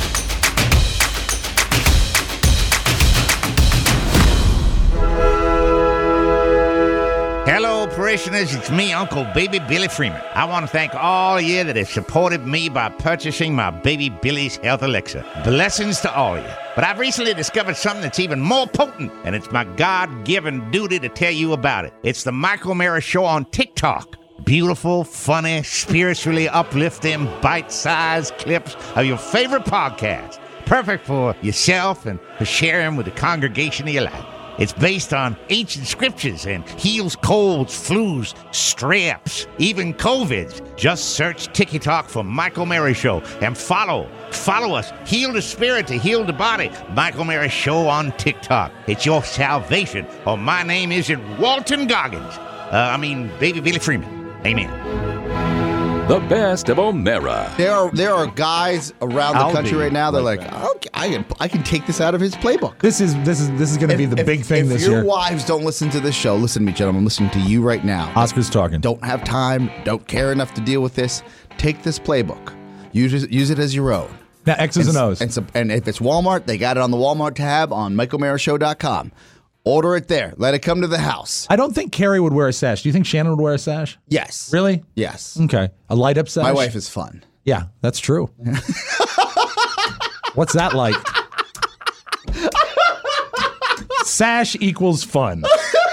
can. Hello, parishioners. It's me, Uncle Baby Billy Freeman. I want to thank all of you that have supported me by purchasing my Baby Billy's Health Elixir. Blessings to all of you. But I've recently discovered something that's even more potent, and it's my God-given duty to tell you about it. It's the Michael Mara Show on TikTok. Beautiful, funny, spiritually uplifting, bite-sized clips of your favorite podcast. Perfect for yourself and for sharing with the congregation of your life. It's based on ancient scriptures and heals colds, flus, straps, even COVIDs. Just search TikTok for Michael Mary Show and follow. Follow us. Heal the spirit to heal the body. Michael Mary Show on TikTok. It's your salvation. Or my name isn't Walton Goggins. Uh, I mean, Baby Billy Freeman. Amen. The best of O'Mara. There are there are guys around the I'll country be right now. They're like like, that. okay, I can I can take this out of his playbook. This is this is this is going to be the If- big if- thing if this your year. wives don't listen to this show, listen to me, gentlemen. I'm listening to you right now. Oscar's talking. Don't have time. Don't care enough to deal with this. Take this playbook. Use it, use it as your own. Now X's and And, O's. and, so- and if it's Walmart, they got it on the Walmart tab on michael mara show dot com. Order it there. Let it come to the house. I don't think Carrie would wear a sash. Do you think Shannon would wear a sash? Yes. Really? Yes. Okay. A light up sash? My wife is fun. Yeah, that's true. What's that like? Sash equals fun.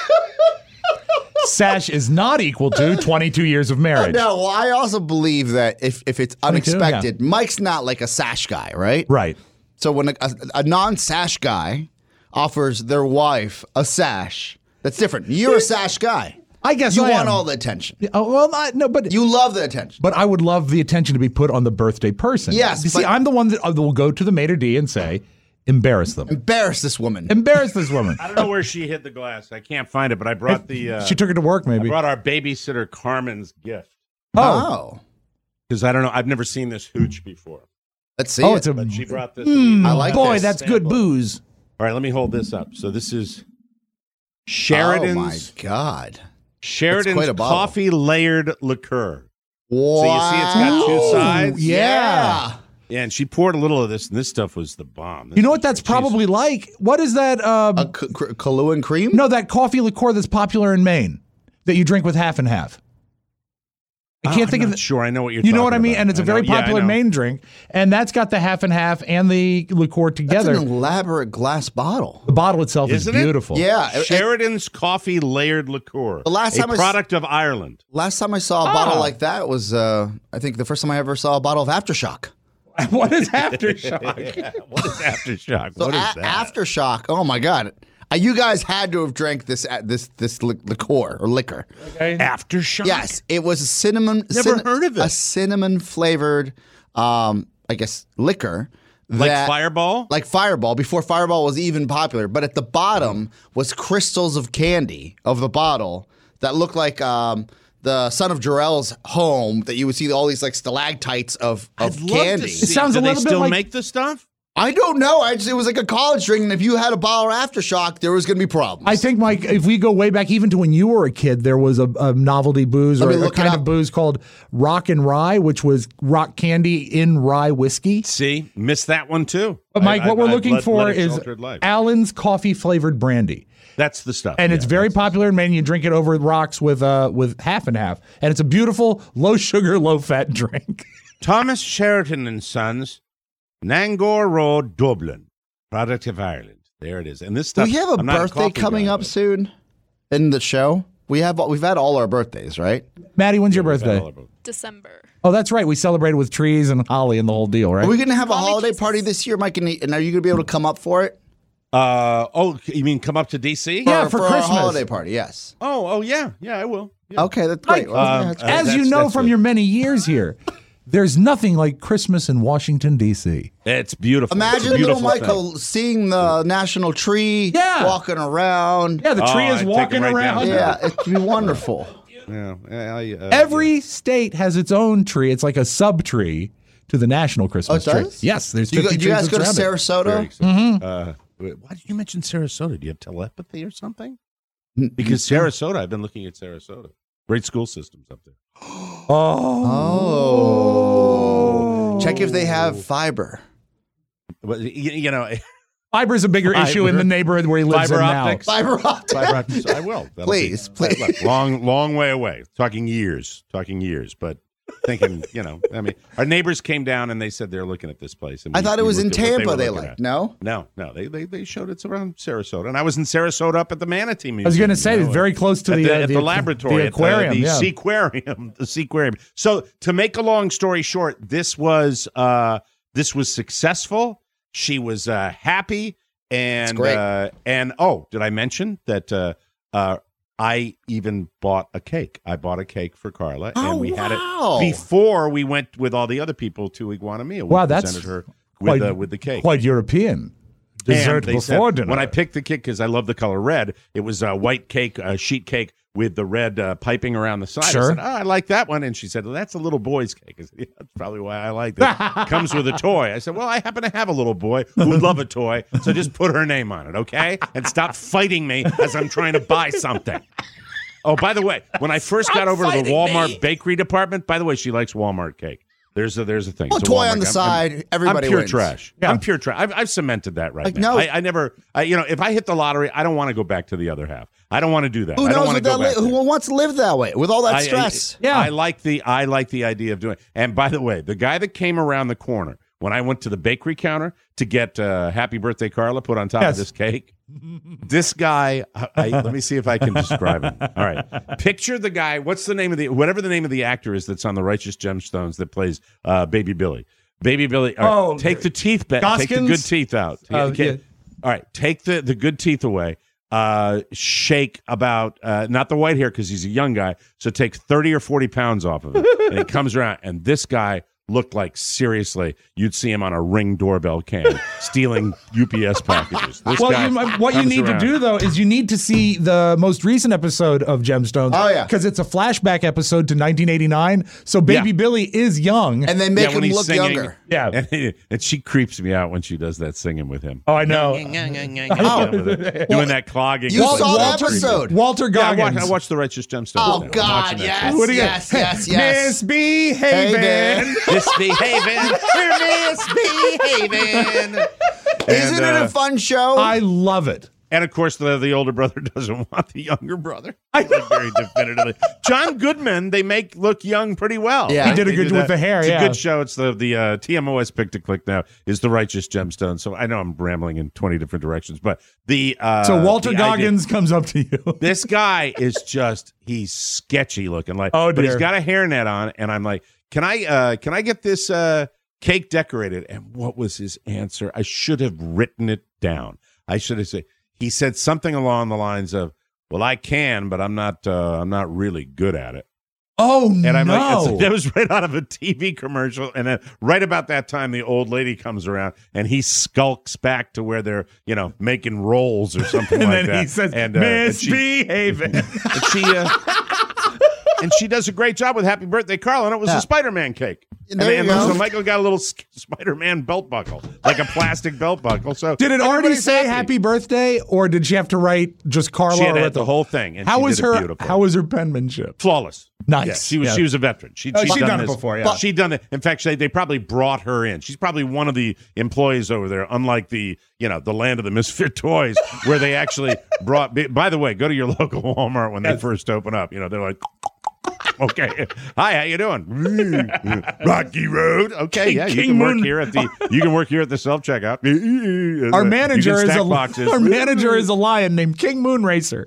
Sash is not equal to twenty-two years of marriage. No, well, I also believe that if, if it's twenty-two, unexpected, Mike's not like a sash guy, right? Right. So when a, a, a non-sash guy offers their wife a sash, that's different. You're a sash guy. I guess You I want am. all the attention. Oh, well, I, no, but You love the attention. but I would love the attention to be put on the birthday person. Yes, You see, but- I'm the one that uh, will go to the maitre d' and say, embarrass them. Embarrass this woman. Embarrass this woman. I don't know where she hid the glass. I can't find it, but I brought the. Uh, She took it to work, I maybe. brought our babysitter Carmen's gift Oh, Oh. because I don't know. I've never seen this hooch before. Let's see oh, it. it's a But she brought this. Mm, I like boy, this. that's good Sample. booze. All right, let me hold this up. So this is Oh, my Sheridan's God. Sheridan's quite a bottle. coffee layered liqueur. Wow. So you see, it's got two sides. Yeah. Yeah, and she poured a little of this, and this stuff was the bomb. This You know was what that's she's- probably like? What is that? Um, A K- K- Kahlua and cream? no, that coffee liqueur that's popular in Maine that you drink with half and half. I Oh, can't I'm think of not the, sure. I know what you're. You know what talking I mean? about. And it's a I very know- yeah, I popular know. Maine drink, and that's got the half and half and the liqueur That's together. an elaborate glass bottle. The bottle itself Isn't it? is beautiful. Yeah. it- it- Sheridan's coffee layered liqueur. The last a time I s- product of Ireland. last time I saw a Ah. bottle like that was, uh, I think, the first time I ever saw a bottle of Aftershock. What is aftershock? Yeah, what is aftershock? So what is a- that? Aftershock. Oh my God. Uh, you guys had to have drank this uh, this this li- liqueur or liquor. Aftershock. Yes, it was a cinnamon. Never heard of it. A cinnamon flavored, um, I guess, liquor. Like that- Fireball. Like Fireball, before Fireball was even popular. But at the bottom was crystals of candy of the bottle that looked like um, the son of Jarrell's home that you would see all these like stalactites of, of I'd love to candy. see- It sounds Do a they little bit still like- make the stuff? I don't know. I just, it was like a college drink, and if you had a bottle of Aftershock, there was going to be problems. I think, Mike, if we go way back, even to when you were a kid, there was a, a novelty booze Let or me a look it kind up. of booze called Rock and Rye, which was rock candy in rye whiskey. See, missed that one too. But Mike, I- what I- we're I've looking led- for led a is sheltered life. Allen's coffee flavored brandy. That's the stuff, And it's Yeah, very that's- popular in Maine. You drink it over rocks with uh with half and half, and it's a beautiful low sugar, low fat drink. Thomas Sheridan and Sons, Nangor Road, Dublin, product of Ireland. There it is. And this Do stuff. we have a I'm not birthday coffee coming guy, up but- soon in the show? We have we've had all our birthdays, right? Maddie, when's your We've had birthday? all of them. December. Oh, that's right. We celebrated with trees and holly and the whole deal, right? Are we going to have a Call me holiday Jesus. party this year, Mike? And and are you going to be able to come up for it? Uh oh, you mean come up to D C? Yeah, for our Christmas. holiday party. Yes. Oh, oh yeah, yeah, I will. Yeah. Okay, that's great. Mike, Well, um, yeah, that's uh, great. As you that's- know that's from good. your many years here, there's nothing like Christmas in Washington, D C. It's beautiful. It's a Imagine little beautiful Michael thing. seeing the national tree, Yeah. walking around. Yeah, the Oh, tree I'd is take walking him right down around. there. Yeah, it'd be wonderful. Yeah, I, uh, Every state has its own tree. It's like a sub tree to the national Christmas Oh, it tree. does? Yes, there's Do you, go- fifty do you guys trees go to that surround it. very Sarasota? excited. Uh, wait, why did you mention Sarasota? Do you have telepathy or something? Because Sarasota, I've been looking at Sarasota. Great school systems up there. Oh. Check if they have fiber. But, you, you know, Fiber is a bigger issue in the neighborhood where he lives fiber in optics. Fiber optics. Fiber optics. I will. That'll Please, be- please. look, long, long way away. Talking years. Talking years. But thinking, you know, I mean, our neighbors came down and they said they're looking at this place. And I we- thought it we was in looked at what Tampa. were They looking like at. no. No, no. They, they they showed it's around Sarasota, and I was in Sarasota up at the Manatee Museum. I was going to say, you it's know, very close to at the, the, uh, at the, the laboratory, the aquarium. at the, the yeah. seaquarium, the seaquarium. So to make a long story short, this was uh, this was successful. She was uh, happy, and great. uh, and oh, did I mention that? Uh, uh, I even bought a cake. I bought a cake for Carla, Oh, and we had wow. it before we went with all the other people to Iguana Meal. We Wow, that's presented her quite, with, uh, with the cake. quite European. Dessert And they before said, dinner. When I picked the cake, because I love the color red, it was a white cake, a sheet cake with the red uh, piping around the side. Sure. I said, oh, I like that one. And she said, well, that's a little boy's cake. I said, yeah, that's probably why I like it. It comes with a toy. I said, well, I happen to have a little boy who would love a toy, so just put her name on it, okay? And stop fighting me as I'm trying to buy something. Oh, by the way, when I first got over to the Walmart me. bakery department, by the way, she likes Walmart cake. There's a there's a thing. Well, It's a toy Walmart on the cake. side, I'm, everybody I'm pure wins. trash. Yeah. I'm pure trash. I've, I've cemented that right Like, now. no- I, I never, I, you know, if I hit the lottery, I don't want to go back to the other half. I don't want to do that. Who I don't knows want what to go that back li- there. who wants to live that way with all that I- I- stress? Yeah. I like the I like the idea of doing it. And by the way, the guy that came around the corner when I went to the bakery counter to get uh, Happy Birthday Carla put on top Yes. of this cake, this guy, I, I, let me see if I can describe him. All right. Picture the guy, what's the name of the, whatever the name of the actor is that's on the Righteous Gemstones that plays uh, Baby Billy. Baby Billy, all right, Oh, take the teeth back, take the Goskins? good teeth out. Oh, Okay. yeah. All right, take the, the good teeth away. Uh, shake about, uh, not the white hair because he's a young guy, so take thirty or forty pounds off of it. And he comes around, and this guy looked like, seriously, you'd see him on a Ring doorbell can stealing U P S packages. This Well, guy you, what you comes need around. to do, though, is you need to see the most recent episode of Gemstones. Oh, yeah. Because it's a flashback episode to nineteen eighty-nine. So Baby Yeah. Billy is young. And they make Yeah, when him he's look singing, younger. Yeah. And, he- and she creeps me out when she does that singing with him. oh, I know. Yeah, with it. Doing that clogging. You It's saw like- the episode. Walter Yeah, I Goggins. watched, I watched The Righteous Gemstones. Oh, now. I'm God, watching that yes, show. What do you yes, yes, yes. Misbehaving. Hey, Misbehaving. We're misbehaving. Isn't And, it uh, a fun show? I love it. And of course, the the older brother doesn't want the younger brother. I like very definitively. John Goodman, they make look young pretty well. Yeah. He did a They good do with that. the hair, It's yeah. a good show. It's the the uh, T M O S pick to click now is The Righteous Gemstone. So I know I'm rambling in twenty different directions, but the uh, So Walter the idea- Goggins comes up to you. this guy is just he's sketchy looking, like Oh, but he's dear. got a hairnet on, and I'm like, can I uh, can I get this uh, cake decorated? And what was his answer? I should have written it down. I should have said. He said something along the lines of, "Well, I can, but I'm not. Uh, I'm not really good at it." Oh, And I'm no. like, it's- that was right out of a T V commercial. And then right about that time, the old lady comes around and he skulks back to where they're, you know, making rolls or something and like then that. he says, and, uh, and she- misbehaving. and she uh, and she does a great job with Happy Birthday, Carl, and it was Yeah. a Spider-Man cake. And, There and you go. so Michael got a little s- Spider-Man belt buckle, like a plastic belt buckle. So Did it already everybody's say happy. birthday, or did she have to write just Carla? She had or to at have the whole thing. And How she was did it her? beautiful. How was her penmanship? Flawless. Nice. Yeah, she was Yeah. she was a veteran. She'd, Oh, she'd she'd done, done it this before, yeah. But she'd done it. In fact, they, they probably brought her in. She's probably one of the employees over there, unlike the you know the land of the misfit toys, where they actually brought. By the way, go to your local Walmart when they first open up. You know they're like. Okay. Hi, how you doing? Rocky Road. Okay, King- yeah, you King can work Moon. here at the you can work here at the self checkout. Our manager is a boxes. our manager is a lion named King Moon Racer.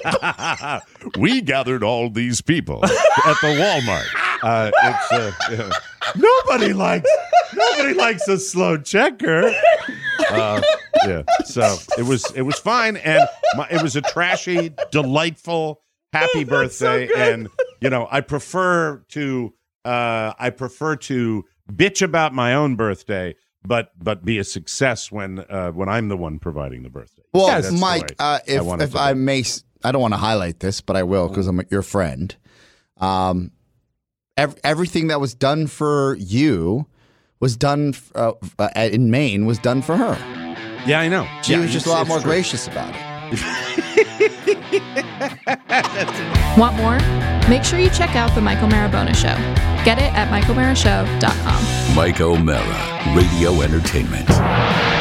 We gathered all these people at the Walmart. Uh, it's uh, yeah. Nobody likes nobody likes a slow checker. Uh, yeah, so it was it was fine, and my, it was a trashy, delightful, happy birthday, and you know I prefer to uh, I prefer to bitch about my own birthday, but but be a success when uh, when I'm the one providing the birthday. Well, That's the Mike, way uh, if want it if to I be. may, s- I don't want to highlight this, but I will because I'm your friend. Um, ev- everything that was done for you was done f- uh, uh, in Maine was done for her. Yeah, I know. She Yeah, was just a it's- lot it's more true. gracious about it. Want more? Make sure you check out The Michael Marabona Show. Get it at michael mara show dot com. Mike O'Mara, Radio Entertainment.